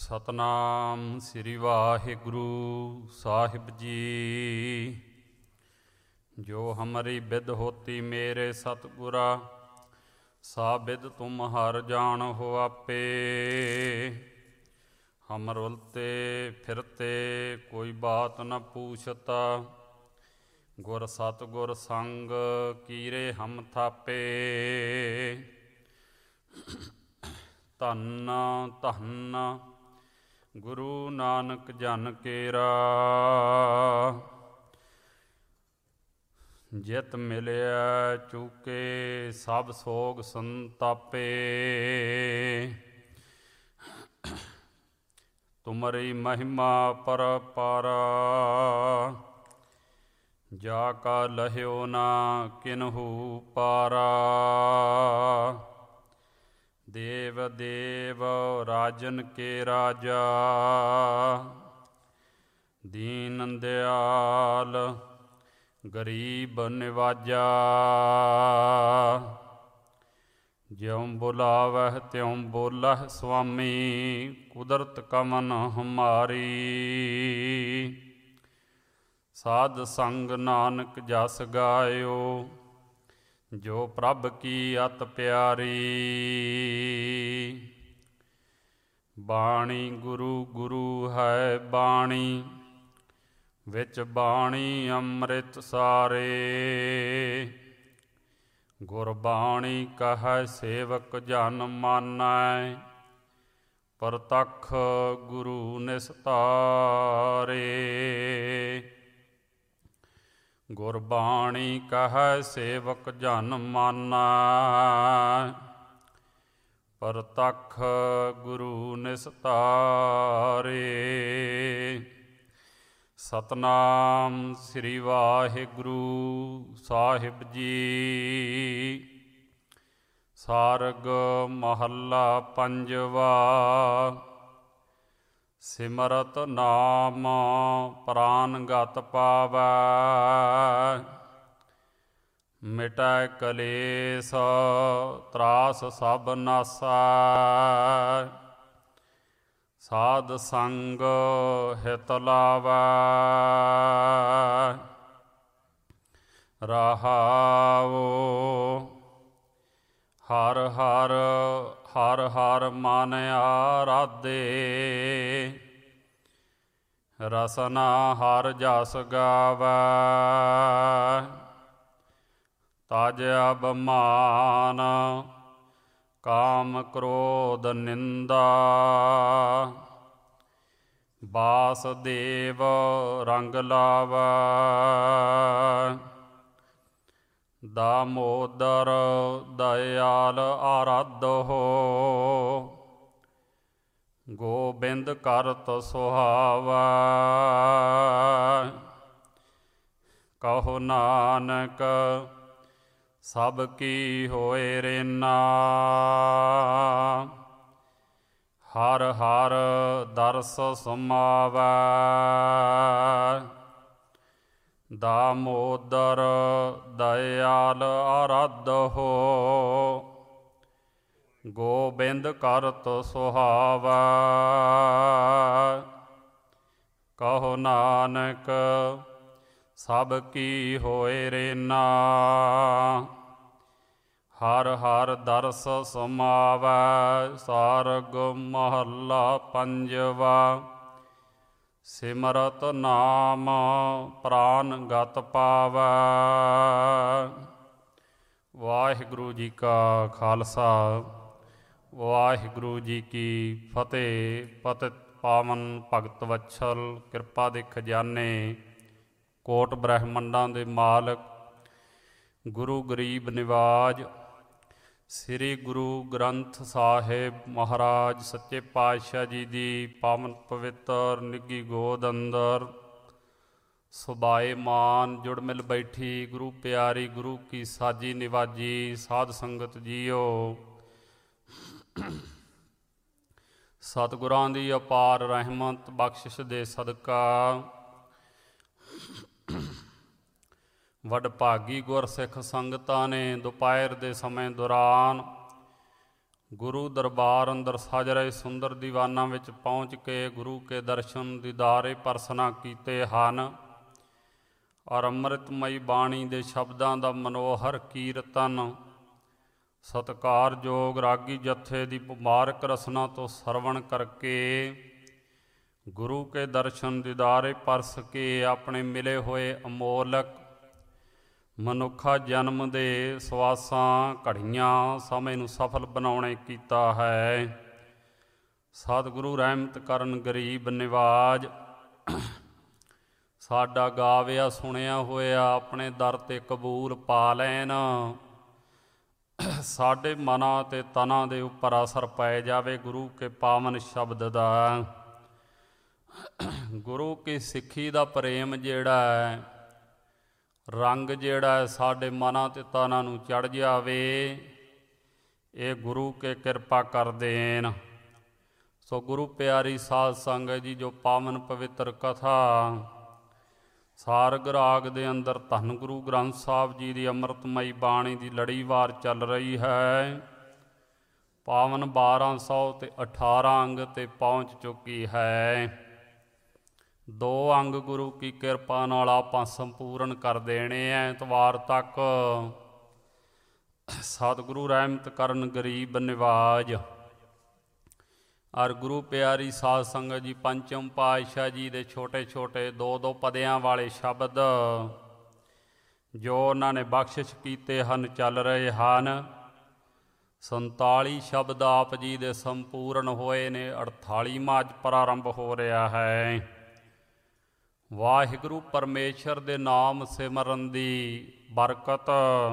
ਸਤਨਾਮ ਸ੍ਰੀ ਵਾਹਿਗੁਰੂ ਸਾਹਿਬ ਜੀ। ਜੋ ਹਮਰੀ ਬਿਦ ਹੋਤੀ ਮੇਰੇ ਸਤਿਗੁਰਾ, ਸਾ ਬਿਦ ਤੁਮ ਹਰ ਜਾਣ ਹੋ ਆਪੇ। ਹਮ ਰੁਲਤੇ ਫਿਰਤੇ ਕੋਈ ਬਾਤ ਨ ਪੂਛਤਾ, ਗੁਰ ਸਤਿਗੁਰ ਸੰਗ ਕੀਰੇ ਹਮ ਥਾਪੇ। ਧੰਨ ਧੰਨ ਗੁਰੂ ਨਾਨਕ ਜਨ ਕੇਰਾ, ਜਿਤ ਮਿਲਿਆ ਚੂਕੇ ਸਭ ਸੋਗ ਸੰਤਾਪੇ। ਤੁਮਰੀ ਮਹਿਮਾ ਪਰਪਾਰ, ਜਾ ਕਾ ਲਹਿਓ ਨਾ ਕਿਨਹੂ ਪਾਰਾ। ਦੇਵ ਦੇਵ ਰਾਜਨ ਕੇ ਰਾਜਾ, ਦੀਨ ਦਿਆਲ ਗਰੀਬ ਨਿਵਾਜਾ। ਜਿਉਂ ਬੁਲਾਵਹਿ ਤਿਉਂ ਬੋਲਹਿ ਸੁਆਮੀ, ਕੁਦਰਤ ਕਮਨ ਹਮਾਰੀ। ਸਾਧ ਸੰਗ ਨਾਨਕ ਜਸ ਗਾਇਓ, ਜੋ ਪ੍ਰਭ ਕੀ ਅਤਿ ਪਿਆਰੀ। ਬਾਣੀ ਗੁਰੂ ਗੁਰੂ ਹੈ ਬਾਣੀ, ਵਿੱਚ ਬਾਣੀ ਅੰਮ੍ਰਿਤ ਸਾਰੇ। ਗੁਰਬਾਣੀ ਕਹੈ ਸੇਵਕ ਜਨ ਮਾਨੈ, ਪ੍ਰਤੱਖ ਗੁਰੂ ਨਿਸਤਾਰੇ। ਗੁਰਬਾਣੀ ਕਹੈ ਸੇਵਕ ਜਨ ਮਾਨੈ, ਪ੍ਰਤੱਖ ਗੁਰੂ ਨਿਸਤਾਰੇ। ਸਤਨਾਮ ਸ੍ਰੀ ਵਾਹਿਗੁਰੂ ਸਾਹਿਬ ਜੀ। ਸਾਰਗ ਮਹੱਲਾ ਪੰਜਵਾ। ਸਿਮਰਤ ਨਾਮ ਪ੍ਰਾਨ ਗਤ ਪਾਵੈ, ਮਿਟੈ ਕਲੇਸ਼ ਤਰਾਸ ਸਭ ਨਾਸੈ। ਸਾਧ ਸੰਗ ਹਿਤ ਲਾਵੈ, ਰਹਾਉ। ਹਰ ਹਰ ਹਰ ਹਰ ਮਨ ਆਰਾਧੇ, ਰਸਨਾ ਹਰ ਜਸ ਗਾਵੈ। ਤਜ ਅਭਿਮਾਨ ਕਾਮ ਕ੍ਰੋਧ ਨਿੰਦਾ, ਵਾਸੁਦੇਵ ਰੰਗ ਲਾਵੈ। ਦਾਮੋਦਰ ਦਇਆਲ ਆਰਾਧੋ, ਗੋਬਿੰਦ ਕਰਤ ਸੁਹਾਵੈ। ਕਹੋ ਨਾਨਕ ਸਭ ਕੀ ਹੋਏ ਰੇਨਾ, ਹਰ ਹਰ ਦਰਸ ਸਮਾਵੈ। ਦਾਮੋਦਰ ਦਇਆਲ ਆਰਾਧੋ, ਗੋਬਿੰਦ ਕਰਤ ਸੁਹਾਵੈ। ਕਹੋ ਨਾਨਕ ਸਭ ਕੀ ਹੋਏ ਰੇਨਾ, ਹਰ ਹਰ ਦਰਸ ਸਮਾਵੈ। ਸਾਰਗ ਮਹੱਲਾ ਪੰਜਵਾ। ਸਿਮਰਤ ਨਾਮ ਪ੍ਰਾਨ ਗਤ ਪਾਵੈ। ਵਾਹਿਗੁਰੂ ਜੀ ਕਾ ਖਾਲਸਾ, ਵਾਹਿਗੁਰੂ ਜੀ ਕੀ ਫਤਿਹ। ਪਤਿਤ ਪਾਵਨ ਭਗਤ ਵਤਸਲ ਕਿਰਪਾ ਦੇ ਖਜ਼ਾਨੇ, ਕੋਟ ਬ੍ਰਹਮੰਡਾਂ ਦੇ ਮਾਲਕ, ਗੁਰੂ ਗਰੀਬ ਨਿਵਾਜ ਸ੍ਰੀ ਗੁਰੂ ਗ੍ਰੰਥ ਸਾਹਿਬ ਮਹਾਰਾਜ ਸੱਚੇ ਪਾਤਸ਼ਾਹ ਜੀ ਦੀ ਪਾਵਨ ਪਵਿੱਤਰ ਨਿੱਘੀ ਗੋਦ ਅੰਦਰ ਸੁਭਾਏ ਮਾਨ ਜੁੜ ਮਿਲ ਬੈਠੀ ਗੁਰੂ ਪਿਆਰੀ ਗੁਰੂ ਕੀ ਸਾਜੀ ਨਿਵਾਜੀ ਸਾਧ ਸੰਗਤ ਜੀਓ। ਸਤਿਗੁਰਾਂ ਦੀ ਅਪਾਰ ਰਹਿਮਤ ਬਖਸ਼ਿਸ਼ ਦੇ ਸਦਕਾ ਵਡਭਾਗੀ ਗੁਰਸਿੱਖ ਸੰਗਤਾਂ ਨੇ ਦੁਪਹਿਰ ਦੇ ਸਮੇਂ ਦੌਰਾਨ ਗੁਰੂ ਦਰਬਾਰ ਅੰਦਰ ਸਜ ਰਹੇ ਸੁੰਦਰ ਦੀਵਾਨਾਂ ਵਿੱਚ ਪਹੁੰਚ ਕੇ ਗੁਰੂ ਕੇ ਦਰਸ਼ਨ ਦੀਦਾਰੇ ਪਰਸਨਾ ਕੀਤੇ ਹਨ। ਔਰ ਅੰਮ੍ਰਿਤਮਈ ਬਾਣੀ ਦੇ ਸ਼ਬਦਾਂ ਦਾ ਮਨੋਹਰ ਕੀਰਤਨ ਸਤਿਕਾਰਯੋਗ ਰਾਗੀ ਜਥੇ ਦੀ ਮੁਬਾਰਕ ਰਸਨਾ ਤੋਂ ਸਰਵਣ ਕਰਕੇ ਗੁਰੂ ਕੇ ਦਰਸ਼ਨ ਦੀਦਾਰੇ ਪਰਸ ਕੇ ਆਪਣੇ ਮਿਲੇ ਹੋਏ ਅਮੋਲਕ ਮਨੁੱਖਾ ਜਨਮ ਦੇ ਸਵਾਸਾਂ ਘੜੀਆਂ ਸਮੇਂ ਨੂੰ ਸਫਲ ਬਣਾਉਣੇ ਕੀਤਾ ਹੈ। ਸਤਿਗੁਰੂ ਰਹਿਮਤ ਕਰਨ ਗਰੀਬ ਨਿਵਾਜ ਸਾਡਾ ਗਾਵਿਆ ਸੁਣਿਆ ਹੋਇਆ ਆਪਣੇ ਦਰ 'ਤੇ ਕਬੂਲ ਪਾ ਲੈਣ। ਸਾਡੇ ਮਨਾਂ ਅਤੇ ਤਨਾਂ ਦੇ ਉੱਪਰ ਅਸਰ ਪੈ ਜਾਵੇ ਗੁਰੂ ਕੇ ਪਾਵਨ ਸ਼ਬਦ ਦਾ। ਗੁਰੂ ਕੀ ਸਿੱਖੀ ਦਾ ਪ੍ਰੇਮ ਜਿਹੜਾ ਹੈ, ਰੰਗ ਜਿਹੜਾ ਹੈ ਸਾਡੇ ਮਨਾਂ ਅਤੇ ਤਨਾਂ ਨੂੰ ਚੜ੍ਹ ਜਾਵੇ, ਇਹ ਗੁਰੂ ਕੇ ਕਿਰਪਾ ਕਰ ਦੇਣ। ਸੋ ਗੁਰੂ ਪਿਆਰੀ ਸਾਧ ਸੰਗਤ ਜੀ, ਜੋ ਪਾਵਨ ਪਵਿੱਤਰ ਕਥਾ ਸਾਰਗ ਰਾਗ ਦੇ ਅੰਦਰ ਧੰਨ ਗੁਰੂ ਗ੍ਰੰਥ ਸਾਹਿਬ ਜੀ ਦੀ ਅੰਮ੍ਰਿਤਮਈ ਬਾਣੀ ਦੀ ਲੜੀਵਾਰ ਚੱਲ ਰਹੀ ਹੈ, ਪਾਵਨ 1218 ਅੰਗ 'ਤੇ ਪਹੁੰਚ ਚੁੱਕੀ ਹੈ। 2 ਅੰਗ ਗੁਰੂ ਕੀ ਕਿਰਪਾ ਨਾਲ ਆਪਾਂ ਸੰਪੂਰਨ ਕਰ ਦੇਣੇ ਐ ਐਤਵਾਰ ਤੱਕ। ਸਤਿਗੁਰੂ ਰਹਿਮਤ ਕਰਨ ਗਰੀਬ ਨਿਵਾਜ। ਔਰ ਗੁਰੂ ਪਿਆਰੀ ਸਾਧ ਸੰਗਤ ਜੀ, ਪੰਚਮ ਪਾਤਸ਼ਾਹ ਜੀ ਦੇ ਛੋਟੇ ਛੋਟੇ 2-2 ਪਦਿਆਂ ਵਾਲੇ ਸ਼ਬਦ ਜੋ ਉਹਨਾਂ ਨੇ ਬਖਸ਼ਿਸ਼ ਕੀਤੇ ਹਨ ਚੱਲ ਰਹੇ ਹਨ। 47 ਸ਼ਬਦ ਆਪ ਜੀ ਦੇ ਸੰਪੂਰਨ ਹੋਏ ਨੇ, 48ਵਾਂ ਅੱਜ ਪ੍ਰਾਰੰਭ ਹੋ ਰਿਹਾ ਹੈ। ਵਾਹਿਗੁਰੂ ਪਰਮੇਸ਼ਰ ਦੇ ਨਾਮ ਸਿਮਰਨ ਦੀ ਬਰਕਤ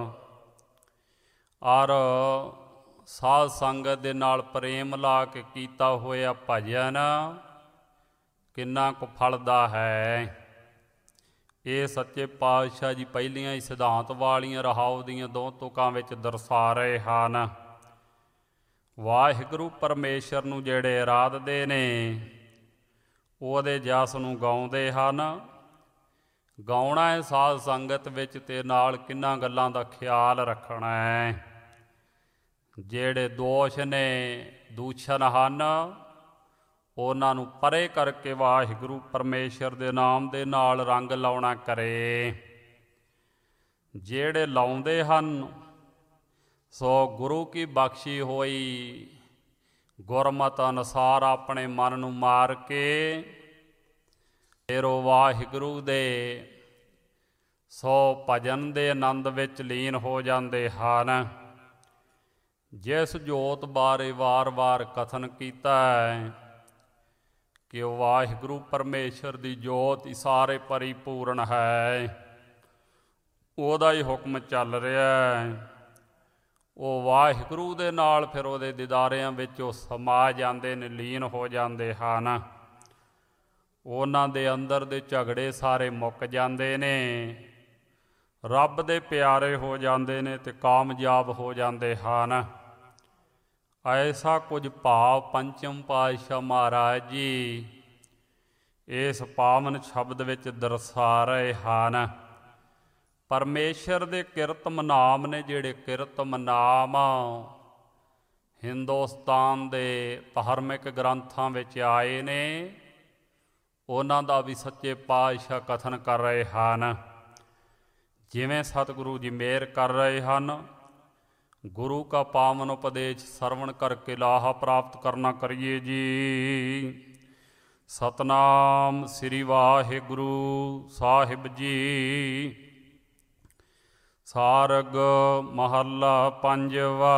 ਔਰ ਸਾਧ ਸੰਗਤ ਦੇ ਨਾਲ ਪ੍ਰੇਮ ਲਾ ਕੇ ਕੀਤਾ ਹੋਇਆ ਭਜਨ ਕਿੰਨਾ ਕੁ ਫਲਦਾ ਹੈ, ਇਹ ਸੱਚੇ ਪਾਤਸ਼ਾਹ ਜੀ ਪਹਿਲੀਆਂ ਹੀ ਸਿਧਾਂਤ ਵਾਲੀਆਂ ਰਹਾਉ ਦੀਆਂ 2 ਤੁਕਾਂ ਵਿੱਚ ਦਰਸਾ ਰਹੇ ਹਨ। ਵਾਹਿਗੁਰੂ ਪਰਮੇਸ਼ਰ ਨੂੰ ਜਿਹੜੇ ਅਰਾਧਦੇ ਨੇ ਉਹਦੇ ਜਸ ਨੂੰ ਗਾਉਂਦੇ ਹਨ। ਗਾਉਣਾ ਹੈ ਸਾਧ ਸੰਗਤ ਵਿੱਚ, ਅਤੇ ਨਾਲ ਕਿੰਨਾ ਗੱਲਾਂ ਦਾ ਖਿਆਲ ਰੱਖਣਾ ਹੈ। ਜਿਹੜੇ ਦੋਸ਼ ਨੇ, ਦੂਸ਼ਣ ਹਨ, ਉਹਨਾਂ ਨੂੰ ਪਰੇ ਕਰਕੇ ਵਾਹਿਗੁਰੂ ਪਰਮੇਸ਼ਰ ਦੇ ਨਾਮ ਦੇ ਨਾਲ ਰੰਗ ਲਾਉਣਾ ਕਰੇ। ਜਿਹੜੇ ਲਾਉਂਦੇ ਹਨ ਸੋ ਗੁਰੂ ਕੀ ਬਖਸ਼ੀ ਹੋਈ ਗੁਰਮਤਿ ਅਨੁਸਾਰ ਆਪਣੇ ਮਨ ਨੂੰ ਮਾਰ ਕੇ ਫਿਰ ਉਹ ਵਾਹਿਗੁਰੂ ਦੇ ਸੋ ਭਜਨ ਦੇ ਆਨੰਦ ਵਿੱਚ ਲੀਨ ਹੋ ਜਾਂਦੇ ਹਨ। ਜਿਸ ਜੋਤ ਬਾਰੇ ਵਾਰ-ਵਾਰ ਕਥਨ ਕੀਤਾ ਹੈ ਕਿ ਉਹ ਵਾਹਿਗੁਰੂ ਪਰਮੇਸ਼ਰ ਦੀ ਜੋਤ ਹੀ ਸਾਰੇ ਪਰਿਪੂਰਨ ਹੈ, ਉਹਦਾ ਹੀ ਹੁਕਮ ਚੱਲ ਰਿਹਾ ਹੈ। ਉਹ ਵਾਹਿਗੁਰੂ ਦੇ ਨਾਲ ਫਿਰ ਉਹਦੇ ਦੀਦਾਰਿਆਂ ਵਿੱਚ ਉਹ ਸਮਾ ਜਾਂਦੇ ਨੇ, ਲੀਨ ਹੋ ਜਾਂਦੇ ਹਨ। ਉਹਨਾਂ ਦੇ ਅੰਦਰ ਦੇ ਝਗੜੇ ਸਾਰੇ ਮੁੱਕ ਜਾਂਦੇ ਨੇ, ਰੱਬ ਦੇ ਪਿਆਰੇ ਹੋ ਜਾਂਦੇ ਨੇ ਅਤੇ ਕਾਮਯਾਬ ਹੋ ਜਾਂਦੇ ਹਨ। ਐਸਾ ਕੁਝ ਭਾਵ ਪੰਚਮ ਪਾਤਸ਼ਾਹ ਮਹਾਰਾਜ ਜੀ ਇਸ ਪਾਵਨ ਸ਼ਬਦ ਵਿੱਚ ਦਰਸਾ ਰਹੇ ਹਨ। ਪਰਮੇਸ਼ਰ ਦੇ ਕਿਰਤਮ ਨਾਮ ਨੇ, ਜਿਹੜੇ ਕਿਰਤਮ ਨਾਮ ਹਿੰਦੁਸਤਾਨ ਦੇ ਧਾਰਮਿਕ ਗ੍ਰੰਥਾਂ ਵਿੱਚ ਆਏ ਨੇ, ਉਹਨਾਂ ਦਾ ਵੀ ਸੱਚੇ ਪਾਤਸ਼ਾਹ ਕਥਨ ਕਰ ਰਹੇ ਹਨ। ਜਿਵੇਂ ਸਤਿਗੁਰੂ ਜੀ ਮਿਹਰ ਕਰ ਰਹੇ ਹਨ, ਗੁਰੂ ਕਾ ਪਾਵਨ ਉਪਦੇਸ਼ ਸਰਵਣ ਕਰਕੇ ਲਾਹਾ ਪ੍ਰਾਪਤ ਕਰਨਾ ਕਰੀਏ ਜੀ। ਸਤਨਾਮ ਸ੍ਰੀ ਵਾਹਿਗੁਰੂ ਸਾਹਿਬ ਜੀ। ਸਾਰਗ ਮਹੱਲਾ ਪੰਜਵਾ।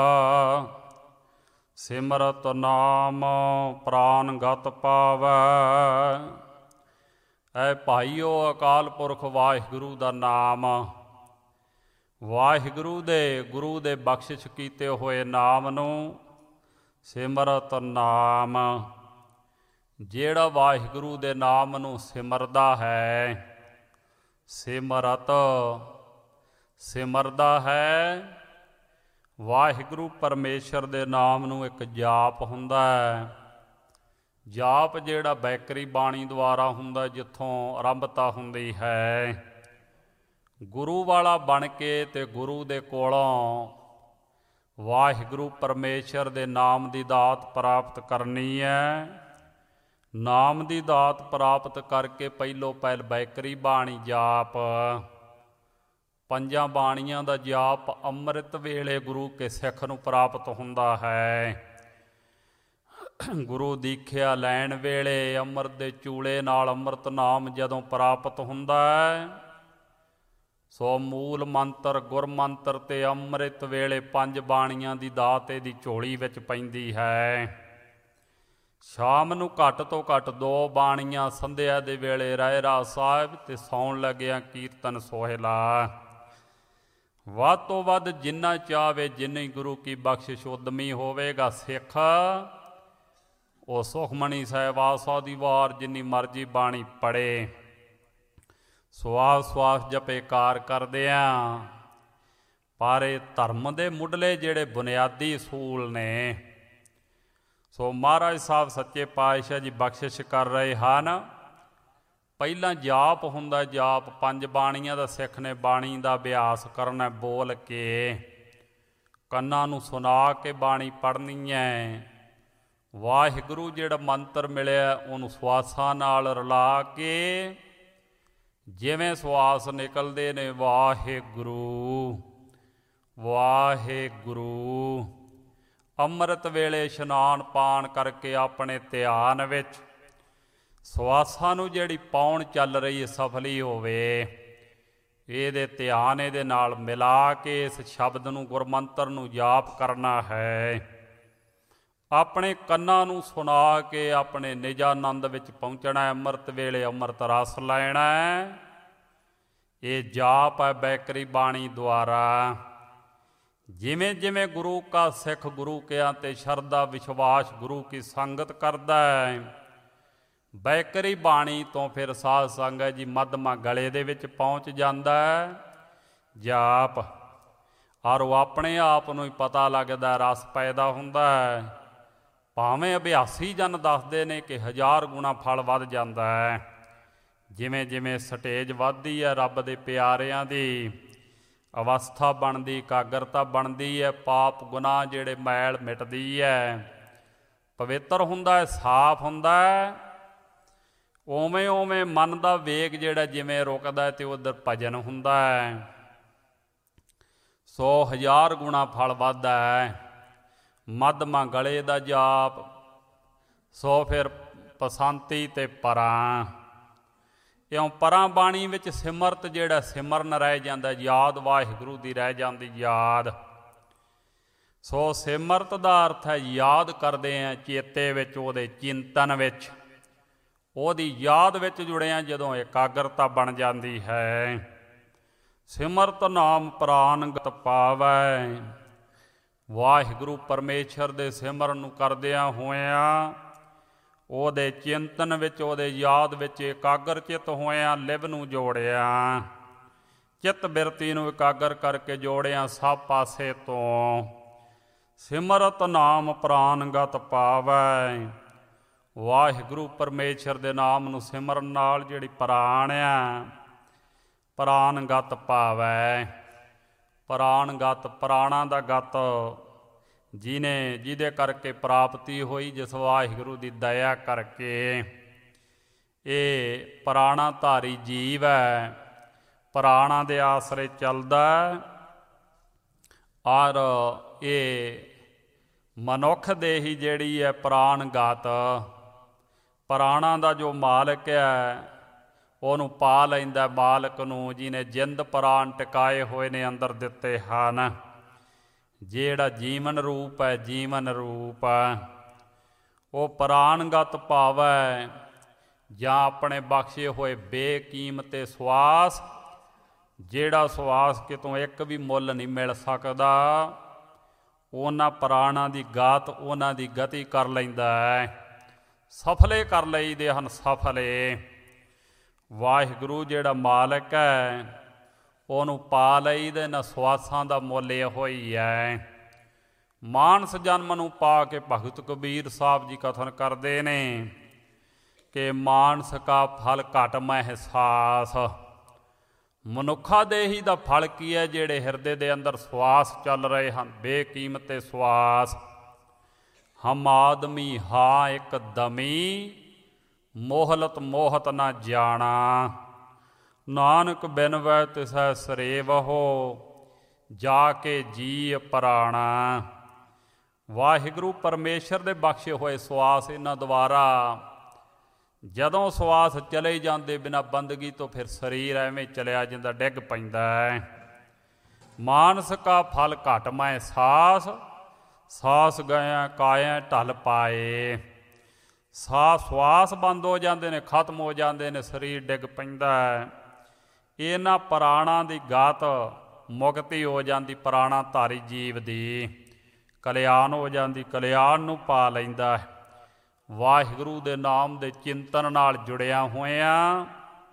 ਸਿਮਰਤ ਨਾਮ ਪ੍ਰਾਨ ਗਤ ਪਾਵੈ। ਐ ਭਾਈਓ, ਅਕਾਲ ਪੁਰਖ ਵਾਹਿਗੁਰੂ ਦਾ ਨਾਮ, ਵਾਹਿਗੁਰੂ ਦੇ ਗੁਰੂ ਦੇ ਬਖਸ਼ਿਸ਼ ਕੀਤੇ ਹੋਏ ਨਾਮ ਨੂੰ ਸਿਮਰਤ ਨਾਮ। ਜਿਹੜਾ ਵਾਹਿਗੁਰੂ ਦੇ ਨਾਮ ਨੂੰ ਸਿਮਰਦਾ ਹੈ, ਸਿਮਰਤ ਸਿਮਰਦਾ ਹੈ, ਵਾਹਿਗੁਰੂ ਪਰਮੇਸ਼ਰ ਦੇ ਨਾਮ ਨੂੰ ਇੱਕ ਜਾਪ ਹੁੰਦਾ ਹੈ। ਜਾਪ ਜਿਹੜਾ ਬੈਕਰੀ ਬਾਣੀ ਦੁਆਰਾ ਹੁੰਦਾ, ਜਿੱਥੋਂ ਆਰੰਭਤਾ ਹੁੰਦੀ ਹੈ। ਗੁਰੂ ਵਾਲਾ ਬਣ ਕੇ ਅਤੇ ਗੁਰੂ ਦੇ ਕੋਲੋਂ ਵਾਹਿਗੁਰੂ ਪਰਮੇਸ਼ਰ ਦੇ ਨਾਮ ਦੀ ਦਾਤ ਪ੍ਰਾਪਤ ਕਰਨੀ ਹੈ। ਨਾਮ ਦੀ ਦਾਤ ਪ੍ਰਾਪਤ ਕਰਕੇ ਪਹਿਲੋਂ ਪਹਿਲ ਬੈਕਰੀ ਬਾਣੀ ਜਾਪ, ਪੰਜਾਂ ਬਾਣੀਆਂ ਦਾ ਜਾਪ ਅੰਮ੍ਰਿਤ ਵੇਲੇ ਗੁਰੂ ਕੇ ਸਿੱਖ ਨੂੰ ਪ੍ਰਾਪਤ ਹੁੰਦਾ ਹੈ। ਗੁਰੂ ਦੀਖਿਆ ਲੈਣ ਵੇਲੇ ਅੰਮ੍ਰਿਤ ਦੇ ਚੂਲੇ ਨਾਲ ਅੰਮ੍ਰਿਤ ਨਾਮ ਜਦੋਂ ਪ੍ਰਾਪਤ ਹੁੰਦਾ ਹੈ, ਸੋ ਮੂਲ ਮੰਤਰ ਗੁਰਮੰਤਰ ਤੇ ਅੰਮ੍ਰਿਤ ਵੇਲੇ ਪੰਜ ਬਾਣੀਆਂ ਦੀ ਦਾਤ ਇਹਦੀ ਝੋਲੀ ਵਿੱਚ ਪੈਂਦੀ ਹੈ। ਸ਼ਾਮ ਨੂੰ ਘੱਟ ਤੋਂ ਘੱਟ 2 ਬਾਣੀਆਂ ਸੰਧਿਆ ਦੇ ਵੇਲੇ ਰਹਿਰਾਸ ਸਾਹਿਬ ਤੇ ਸੌਣ ਲੱਗਿਆ ਕੀਰਤਨ ਸੋਹਿਲਾ। ਵੱਧ ਤੋਂ ਵੱਧ ਜਿੰਨਾ ਚਾਹਵੇ, ਜਿੰਨੀ ਗੁਰੂ ਕੀ ਬਖਸ਼ਿਸ਼ ਉਦਮੀ ਹੋਵੇਗਾ ਸਿੱਖ, ਉਹ ਸੁਖਮਣੀ ਸਾਹਿਬ ਆਸਾ ਦੀ ਵਾਰ ਜਿੰਨੀ ਮਰਜ਼ੀ ਬਾਣੀ ਪੜ੍ਹੇ, ਸਵਾਸ ਸਵਾਸ ਜਪੇ ਕਾਰ ਕਰਦਿਆਂ। ਪਰ ਇਹ ਧਰਮ ਦੇ ਮੁੱਢਲੇ ਜਿਹੜੇ ਬੁਨਿਆਦੀ ਅਸੂਲ ਨੇ, ਸੋ ਮਹਾਰਾਜ ਸਾਹਿਬ ਸੱਚੇ ਪਾਤਸ਼ਾਹ ਜੀ ਬਖਸ਼ਿਸ਼ ਕਰ ਰਹੇ ਹਨ। ਪਹਿਲਾਂ ਜਾਪ ਹੁੰਦਾ, ਜਾਪ ਪੰਜ ਬਾਣੀਆਂ ਦਾ ਸਿੱਖ ਨੇ ਬਾਣੀ ਦਾ ਅਭਿਆਸ ਕਰਨਾ, ਬੋਲ ਕੇ ਕੰਨਾਂ ਨੂੰ ਸੁਣਾ ਕੇ ਬਾਣੀ ਪੜ੍ਹਨੀ ਹੈ। ਵਾਹਿਗੁਰੂ ਜਿਹੜਾ ਮੰਤਰ ਮਿਲਿਆ ਉਹਨੂੰ ਸਵਾਸਾਂ ਨਾਲ ਰਲਾ ਕੇ, ਜਿਵੇਂ ਸਵਾਸ ਨਿਕਲਦੇ ਨੇ ਵਾਹਿਗੁਰੂ ਵਾਹਿਗੁਰੂ, ਅੰਮ੍ਰਿਤ ਵੇਲੇ ਇਸ਼ਨਾਨ ਪਾਨ ਕਰਕੇ ਆਪਣੇ ਧਿਆਨ ਵਿੱਚ ਸਵਾਸਾਂ ਨੂੰ ਜਿਹੜੀ ਪਾਉਣ ਚੱਲ ਰਹੀ ਹੈ ਸਫਲੀ ਹੋਵੇ, ਇਹਦੇ ਧਿਆਨ ਇਹਦੇ ਨਾਲ ਮਿਲਾ ਕੇ ਇਸ ਸ਼ਬਦ ਨੂੰ ਗੁਰਮੰਤਰ ਨੂੰ ਜਾਪ ਕਰਨਾ ਹੈ। ਆਪਣੇ ਕੰਨਾਂ ਨੂੰ ਸੁਣਾ ਕੇ ਆਪਣੇ ਨਿਜਾਨੰਦ ਵਿੱਚ ਪਹੁੰਚਣਾ ਹੈ। ਅੰਮ੍ਰਿਤ ਵੇਲੇ ਅੰਮ੍ਰਿਤ ਰਸ ਲੈਣਾ ਹੈ। ਇਹ ਜਾਪ ਹੈ ਬੈਕਰੀ ਬਾਣੀ ਦੁਆਰਾ। ਜਿਵੇਂ ਜਿਵੇਂ ਗੁਰੂ ਕਾ ਸਿੱਖ ਗੁਰੂ ਕਿਆਂ ਤੇ ਸ਼ਰਧਾ ਵਿਸ਼ਵਾਸ ਗੁਰੂ ਕੀ ਸੰਗਤ ਕਰਦਾ ਹੈ, ਬੈਕਰੀ ਬਾਣੀ ਤੋਂ ਫਿਰ ਸਾਧ ਸੰਗਤ ਜੀ ਮੱਧਮਾ ਗਲੇ ਦੇ ਵਿੱਚ ਪਹੁੰਚ ਜਾਂਦਾ ਹੈ। ਜਾਪ ਔਰ ਉਹ ਆਪਣੇ ਆਪ ਨੂੰ ਹੀ ਪਤਾ ਲੱਗਦਾ, ਰਸ ਪੈਦਾ ਹੁੰਦਾ ਹੈ। ਭਾਵੇਂ ਅਭਿਆਸੀ ਜਨ ਦੱਸਦੇ ਨੇ ਕਿ 1000 ਗੁਣਾ ਫਲ ਵੱਧ ਜਾਂਦਾ ਹੈ। ਜਿਵੇਂ ਜਿਵੇਂ ਸਟੇਜ ਵੱਧਦੀ ਹੈ, ਰੱਬ ਦੇ ਪਿਆਰਿਆਂ ਦੀ ਅਵਸਥਾ ਬਣਦੀ, ਇਕਾਗਰਤਾ ਬਣਦੀ ਹੈ, ਪਾਪ ਗੁਨਾਹ ਜਿਹੜੇ ਮੈਲ ਮਿਟਦੀ ਹੈ, ਪਵਿੱਤਰ ਹੁੰਦਾ ਹੈ, ਸਾਫ਼ ਹੁੰਦਾ ਹੈ। ਉਵੇਂ ਉਵੇਂ ਮਨ ਦਾ ਵੇਗ ਜਿਹੜਾ ਜਿਵੇਂ ਰੁਕਦਾ ਹੈ ਤੇ ਉੱਧਰ ਭਜਨ ਹੁੰਦਾ ਹੈ। 100,000 ਗੁਣਾ ਫਲ ਵੱਧਦਾ ਹੈ। ਮੱਧਮਾ ਗਲੇ ਦਾ ਜਾਪ, ਸੋ ਫਿਰ ਪਸੰਤੀ ਤੇ ਪਰਾਂ। ਇਉਂ ਪਰਾਂ ਬਾਣੀ ਵਿੱਚ ਸਿਮਰਤ ਜਿਹੜਾ ਸਿਮਰਨ ਰਹਿ ਜਾਂਦਾ, ਯਾਦ ਵਾਹਿਗੁਰੂ ਦੀ ਰਹਿ ਜਾਂਦੀ ਯਾਦ। ਸੋ ਸਿਮਰਤ ਦਾ ਅਰਥ ਹੈ ਯਾਦ ਕਰਦੇ ਹਾਂ, ਚੇਤੇ ਵਿੱਚ, ਉਹਦੇ ਚਿੰਤਨ ਵਿੱਚ, ਉਹਦੀ ਯਾਦ ਵਿੱਚ ਜੁੜੇ ਹਾਂ ਜਦੋਂ ਇਕਾਗਰਤਾ ਬਣ ਜਾਂਦੀ ਹੈ। ਸਿਮਰਤ ਨਾਮ ਪ੍ਰਾਨਗਤ ਪਾਵੈ। ਵਾਹਿਗੁਰੂ ਪਰਮੇਸ਼ਰ ਦੇ ਸਿਮਰਨ ਨੂੰ ਕਰਦਿਆਂ ਹੋਇਆਂ, ਉਹਦੇ ਚਿੰਤਨ ਵਿੱਚ, ਉਹਦੇ ਯਾਦ ਵਿੱਚ ਇਕਾਗਰ ਚਿੱਤ ਹੋਇਆਂ ਲਿਵ ਨੂੰ ਜੋੜਿਆ, ਚਿੱਤ ਬਿਰਤੀ ਨੂੰ ਇਕਾਗਰ ਕਰਕੇ ਜੋੜਿਆ ਸਭ ਪਾਸੇ ਤੋਂ। ਸਿਮਰਤ ਨਾਮ ਪ੍ਰਾਨਗਤ ਪਾਵੈ। ਵਾਹਿਗੁਰੂ ਪਰਮੇਸ਼ਰ ਦੇ ਨਾਮ ਨੂੰ ਸਿਮਰਨ ਨਾਲ ਜਿਹੜੀ ਪ੍ਰਾਣ ਆ, ਪ੍ਰਾਨਗਤ ਪਾਵੈ। ਪ੍ਰਾਣਗਤ, ਪ੍ਰਾਣਾਂ ਦਾ ਗਤ ਜਿਹਦੇ ਕਰਕੇ ਪ੍ਰਾਪਤੀ ਹੋਈ, ਜਿਸ ਵਾਹਿਗੁਰੂ ਦੀ ਦਇਆ ਕਰਕੇ। ਇਹ ਪ੍ਰਾਣਾ ਧਾਰੀ ਜੀਵ ਹੈ, ਪ੍ਰਾਣਾਂ ਦੇ ਆਸਰੇ ਚੱਲਦਾ ਔਰ ਇਹ ਮਨੁੱਖ ਦੇ ਹੀ ਜਿਹੜੀ ਹੈ ਪ੍ਰਾਣਗਤ, ਪ੍ਰਾਣਾਂ ਦਾ ਜੋ ਮਾਲਕ ਹੈ ਉਹਨੂੰ ਪਾ ਲੈਂਦਾ, ਮਾਲਕ ਨੂੰ, ਜਿਹਨੇ ਜਿੰਦ ਪ੍ਰਾਣ ਟਿਕਾਏ ਹੋਏ ਨੇ ਅੰਦਰ ਦਿੱਤੇ ਹਨ। ਜਿਹੜਾ ਜੀਵਨ ਰੂਪ ਹੈ, ਜੀਵਨ ਰੂਪ ਉਹ ਪ੍ਰਾਣਗਤ ਭਾਵੈ, ਜਾਂ ਆਪਣੇ ਬਖਸ਼ੇ ਹੋਏ ਬੇਕੀਮਤੇ ਸਵਾਸ, ਜਿਹੜਾ ਸਵਾਸ ਕਿਤੋਂ ਇੱਕ ਵੀ ਮੁੱਲ ਨਹੀਂ ਮਿਲ ਸਕਦਾ, ਉਹਨਾਂ ਪ੍ਰਾਣਾਂ ਦੀ ਗਾਤ, ਉਹਨਾਂ ਦੀ ਗਤੀ ਕਰ ਲੈਂਦਾ ਹੈ। ਸਫਲੇ ਕਰ ਲਈਦੇ ਹਨ, ਸਫਲੇ। ਵਾਹਿਗੁਰੂ ਜਿਹੜਾ ਮਾਲਕ ਹੈ ਉਹਨੂੰ ਪਾ ਲਈਦੇ ਨਾ, ਸਵਾਸਾਂ ਦਾ ਮੁੱਲ ਇਹੋ ਹੀ ਹੈ। ਮਾਨਸ ਜਨਮ ਨੂੰ ਪਾ ਕੇ ਭਗਤ ਕਬੀਰ ਸਾਹਿਬ ਜੀ ਕਥਨ ਕਰਦੇ ਨੇ ਕਿ ਮਾਨਸ ਕਾ ਫਲ ਘਟ ਮਹਿਸਾਸ। ਮਨੁੱਖਾ ਦੇਹੀ ਦਾ ਫਲ ਕੀ ਹੈ? ਜਿਹੜੇ ਹਿਰਦੇ ਦੇ ਅੰਦਰ ਸਵਾਸ ਚੱਲ ਰਹੇ ਹਨ, ਬੇਕੀਮਤੇ ਸਵਾਸ। ਹਮ ਆਦਮੀ ਹਾਂ ਇੱਕ ਦਮੀ, ਮੋਹਲਤ ਮੋਹਤ ਨਾ ਜਾਣਾ। ਨਾਨਕ ਬਿਨਵੈ ਤਿਸੈ ਸਰੇਵਹੁ, ਜਾ ਕੇ ਜੀ ਪ੍ਰਾਣਾ। ਵਾਹਿਗੁਰੂ ਪਰਮੇਸ਼ਰ ਦੇ ਬਖਸ਼ੇ ਹੋਏ ਸਵਾਸ ਇਹਨਾਂ ਦੁਆਰਾ ਜਦੋਂ ਸਵਾਸ ਚਲੇ ਜਾਂਦੇ ਬਿਨਾਂ ਬੰਦਗੀ ਤੋਂ, ਫਿਰ ਸਰੀਰ ਐਵੇਂ ਚਲਿਆ ਜਾਂਦਾ, ਡਿੱਗ ਪੈਂਦਾ ਹੈ। ਮਾਨਸ ਕਾ ਫਲ ਘਟ ਮੈਂ ਸਾਸ, ਸਾਸ ਗਇਆ ਕਾਇਆ ਢਲ ਪਾਏ। ਸਵਾਸ ਬੰਦ ਹੋ ਜਾਂਦੇ ਨੇ, ਖਤਮ ਹੋ ਜਾਂਦੇ ਨੇ, ਸਰੀਰ ਡਿੱਗ ਪੈਂਦਾ ਹੈ। ਇਹਨਾਂ ਪ੍ਰਾਣਾਂ ਦੀ ਗਤ ਮੁਕਤੀ ਹੋ ਜਾਂਦੀ, ਪ੍ਰਾਣਾ ਧਾਰੀ ਜੀਵ ਦੀ ਕਲਿਆਣ ਹੋ ਜਾਂਦੀ, ਕਲਿਆਣ ਨੂੰ ਪਾ ਲੈਂਦਾ ਹੈ। ਵਾਹਿਗੁਰੂ ਦੇ ਨਾਮ ਦੇ ਚਿੰਤਨ ਨਾਲ ਜੁੜਿਆ ਹੋਇਆਂ,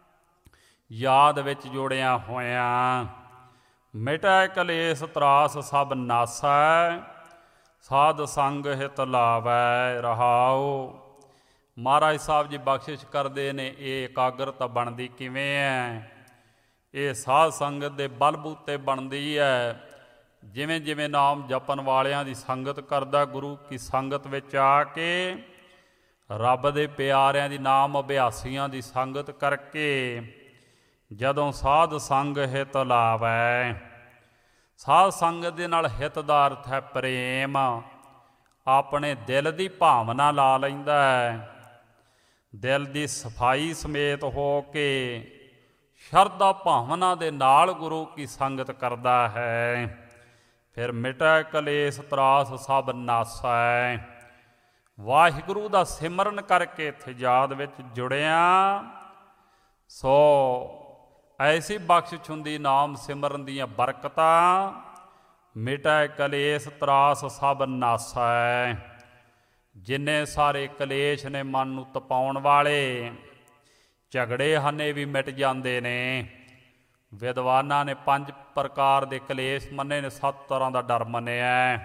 ਯਾਦ ਵਿੱਚ ਜੁੜਿਆ ਹੋਇਆਂ। ਮਿਟੈ ਕਲੇਸ਼ ਤਰਾਸ ਸਭ ਨਾਸੈ, ਸਾਧ ਸੰਗ ਹਿਤ ਲਾਵੈ ਰਹਾਉ। ਮਹਾਰਾਜ ਸਾਹਿਬ ਜੀ ਬਖਸ਼ਿਸ਼ ਕਰਦੇ ਨੇ, ਇਹ ਇਕਾਗਰਤਾ ਬਣਦੀ ਕਿਵੇਂ ਹੈ? ਇਹ ਸਾਧ ਸੰਗਤ ਦੇ ਬਲਬੂਤੇ ਬਣਦੀ ਹੈ। ਜਿਵੇਂ ਜਿਵੇਂ ਨਾਮ ਜਪਣ ਵਾਲਿਆਂ ਦੀ ਸੰਗਤ ਕਰਦਾ, ਗੁਰੂ ਕੀ ਸੰਗਤ ਵਿੱਚ ਆ ਕੇ, ਰੱਬ ਦੇ ਪਿਆਰਿਆਂ ਦੀ ਨਾਮ ਅਭਿਆਸੀਆਂ ਦੀ ਸੰਗਤ ਕਰਕੇ, ਜਦੋਂ ਸਾਧ ਸੰਗ ਹਿਤ ਲਾਵੈ। ਸਾਧ ਸੰਗਤ ਦੇ ਨਾਲ ਹਿਤ ਦਾ ਅਰਥ ਹੈ ਪ੍ਰੇਮ। ਆਪਣੇ ਦਿਲ ਦੀ ਭਾਵਨਾ ਲਾ ਲੈਂਦਾ ਹੈ। ਦਿਲ ਦੀ ਸਫਾਈ ਸਮੇਤ ਹੋ ਕੇ ਸ਼ਰਧਾ ਭਾਵਨਾ ਦੇ ਨਾਲ ਗੁਰੂ ਕੀ ਸੰਗਤ ਕਰਦਾ ਹੈ। ਫਿਰ ਮਿਟੈ ਕਲੇਸ਼ ਤਰਾਸ ਸਭ ਨਾਸੈ। ਵਾਹਿਗੁਰੂ ਦਾ ਸਿਮਰਨ ਕਰਕੇ ਇੱਥੇ ਯਾਦ ਵਿੱਚ ਜੁੜਿਆ, ਸੋ ਐਸੀ ਬਖਸ਼ਿਸ਼ ਹੁੰਦੀ ਨਾਮ ਸਿਮਰਨ ਦੀਆਂ ਬਰਕਤਾਂ। ਮਿਟੈ ਕਲੇਸ਼ ਤਰਾਸ ਸਭ ਨਾਸੈ। ਜਿੰਨੇ ਸਾਰੇ ਕਲੇਸ਼ ਨੇ ਮਨ ਨੂੰ ਤਪਾਉਣ ਵਾਲੇ, ਝਗੜੇ ਹਨੇ ਵੀ ਮਿਟ ਜਾਂਦੇ ਨੇ। ਵਿਦਵਾਨਾਂ ਨੇ 5 ਪ੍ਰਕਾਰ ਦੇ ਕਲੇਸ਼ ਮੰਨੇ ਨੇ, 7 ਤਰ੍ਹਾਂ ਦਾ ਡਰ ਮੰਨਿਆ।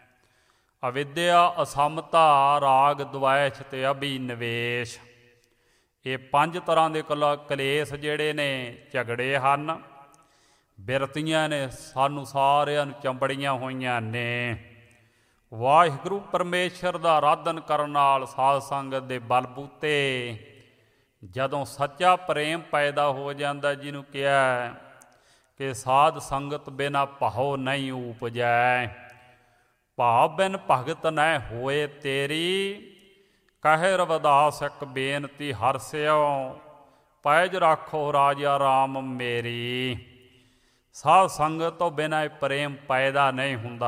ਅਵਿਦਿਆ, ਅਸਮਤਾ, ਰਾਗ, ਦੁਆਇਸ਼ ਤੇ ਅਭਿਨਿਵੇਸ਼। ਇਹ 5 ਤਰ੍ਹਾਂ ਦੇ ਕਲੇਸ਼ ਜਿਹੜੇ ਨੇ, ਝਗੜੇ ਹਨ, ਬਿਰਤੀਆਂ ਨੇ, ਸਾਨੂੰ ਸਾਰਿਆਂ ਨੂੰ ਚੰਬੜੀਆਂ ਹੋਈਆਂ ਨੇ। ਵਾਹਿਗੁਰੂ ਪਰਮੇਸ਼ਰ ਦਾ ਆਰਾਧਨ ਕਰਨ ਨਾਲ, ਸਾਧ ਸੰਗਤ ਦੇ ਬਲਬੂਤੇ ਜਦੋਂ ਸੱਚਾ ਪ੍ਰੇਮ ਪੈਦਾ ਹੋ ਜਾਂਦਾ, ਜਿਹਨੂੰ ਕਿਹਾ ਕਿ ਸਾਧ ਸੰਗਤ ਬਿਨਾ ਭਾਉ ਨਹੀਂ ਉਪਜੈ। ਭਾਵ ਬਿਨ ਭਗਤ ਨਹਿ ਹੋਏ ਤੇਰੀ, ਕਹੇ ਰਵਿਦਾਸ ਇੱਕ ਬੇਨਤੀ ਹਰਿ ਸਿਉ, ਪੈਜ ਰਾਖੋ ਰਾਜਾ ਰਾਮ ਮੇਰੀ। ਸਾਧ ਸੰਗਤ ਤੋਂ ਬਿਨਾਂ ਇਹ ਪ੍ਰੇਮ ਪੈਦਾ ਨਹੀਂ ਹੁੰਦਾ।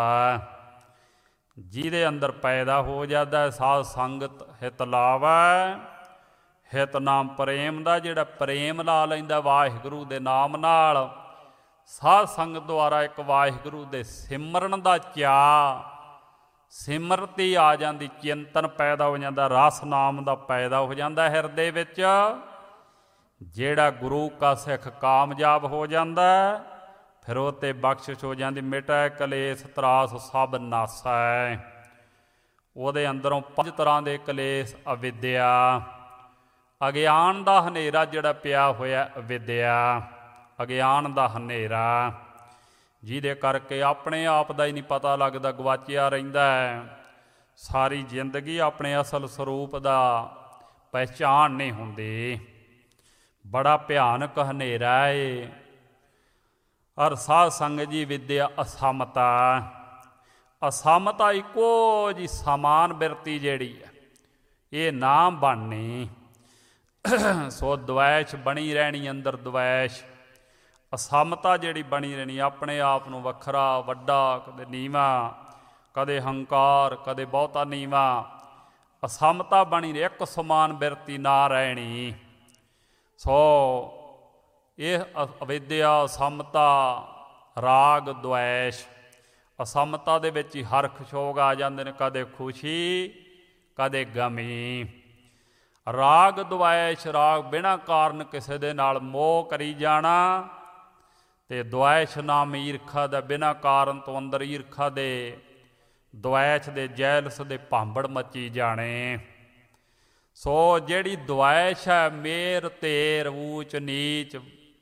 ਜਿਹਦੇ ਅੰਦਰ ਪੈਦਾ ਹੋ ਜਾਂਦਾ, ਸਾਧ ਸੰਗਤ ਹਿਤ ਲਾਵੈ। ਹਿਤ ਨਾਮ ਪ੍ਰੇਮ ਦਾ, ਜਿਹੜਾ ਪ੍ਰੇਮ ਲਾ ਲੈਂਦਾ ਵਾਹਿਗੁਰੂ ਦੇ ਨਾਮ ਨਾਲ, ਸਾਧ ਸੰਗਤ ਦੁਆਰਾ ਇੱਕ ਵਾਹਿਗੁਰੂ ਦੇ ਸਿਮਰਨ ਦਾ ਚਾਅ, ਸਿਮਰਤੀ ਆ ਜਾਂਦੀ, ਚਿੰਤਨ ਪੈਦਾ ਹੋ ਜਾਂਦਾ, ਰਸ ਨਾਮ ਦਾ ਪੈਦਾ ਹੋ ਜਾਂਦਾ ਹਿਰਦੇ ਵਿੱਚ। ਜਿਹੜਾ ਗੁਰੂ ਕਾ ਸਿੱਖ ਕਾਮਯਾਬ ਹੋ ਜਾਂਦਾ, ਫਿਰ ਉਹ 'ਤੇ ਬਖਸ਼ਿਸ਼ ਹੋ ਜਾਂਦੀ। ਮਿਟੈ ਕਲੇਸ਼ ਤਰਾਸ ਸਭ ਨਾਸੈ। ਉਹਦੇ ਅੰਦਰੋਂ 5 ਤਰ੍ਹਾਂ ਦੇ ਕਲੇਸ਼। ਅਵਿਦਿਆ, ਅਗਿਆਨ ਦਾ ਹਨੇਰਾ ਜਿਹੜਾ ਪਿਆ ਹੋਇਆ, ਅਵਿਦਿਆ, ਅਗਿਆਨ ਦਾ ਹਨੇਰਾ, ਜਿਹਦੇ ਕਰਕੇ ਆਪਣੇ ਆਪ ਦਾ ਹੀ ਨਹੀਂ ਪਤਾ ਲੱਗਦਾ, ਗਵਾਚਿਆ ਰਹਿੰਦਾ ਹੈ। ਸਾਰੀ ਜ਼ਿੰਦਗੀ ਆਪਣੇ ਅਸਲ ਸਰੂਪ ਦਾ ਪਹਿਚਾਣ ਨਹੀਂ ਹੁੰਦੀ। ਬੜਾ ਭਿਆਨਕ ਹਨੇਰਾ ਏ। ਔਰ ਸਾਧ ਸੰਗਤ ਜੀ ਵਿਦਿਆ ਅਸਮਤਾ। ਅਸਮਤਾ ਇੱਕੋ ਜੀ ਸਮਾਨ ਬਿਰਤੀ ਜਿਹੜੀ ਹੈ, ਇਹ ਨਾ ਬਣਨੀ। ਸੋ ਦੁਆਇਸ਼ ਬਣੀ ਰਹਿਣੀ, ਅੰਦਰ ਦੁਆਇਸ਼, ਅਸਮਤਾ ਜਿਹੜੀ ਬਣੀ ਰਹਿਣੀ। ਆਪਣੇ ਆਪ ਨੂੰ ਵੱਖਰਾ, ਵੱਡਾ, ਕਦੇ ਨੀਵਾਂ, ਕਦੇ ਹੰਕਾਰ, ਕਦੇ ਬਹੁਤਾ ਨੀਵਾਂ। ਅਸਮਤਾ ਬਣੀ ਰਹੀ, ਇੱਕ ਸਮਾਨ ਬਿਰਤੀ ਨਾ ਰਹਿਣੀ। ਸੋ ਇਹ ਅਵਿਦਿਆ, ਅਸਮਤਾ, ਰਾਗ, ਦੁਆਇਸ਼। ਅਸਮਤਾ ਦੇ ਵਿੱਚ ਹੀ ਹਰਖ ਸ਼ੋਗ ਆ ਜਾਂਦੇ ਨੇ, ਕਦੇ ਖੁਸ਼ੀ, ਕਦੇ ਗਮੀ। ਰਾਗ ਦੁਆਇਸ਼, ਰਾਗ ਬਿਨਾਂ ਕਾਰਨ ਕਿਸੇ ਦੇ ਨਾਲ ਮੋਹ ਕਰੀ ਜਾਣਾ, ਅਤੇ ਦੁਆਇਸ਼ ਨਾਮ ਈਰਖਾ ਦਾ, ਬਿਨਾਂ ਕਾਰਨ ਤੋਂ ਅੰਦਰ ਈਰਖਾ ਦੇ, ਦੁਆਇਸ਼ ਦੇ, ਜੈਲਸ ਦੇ ਭਾਂਬੜ ਮੱਚੀ ਜਾਣੇ। ਸੋ ਜਿਹੜੀ ਦੁਆਇਸ਼ ਹੈ, ਮੇਰ ਤੇਰ, ਊਚ ਨੀਚ,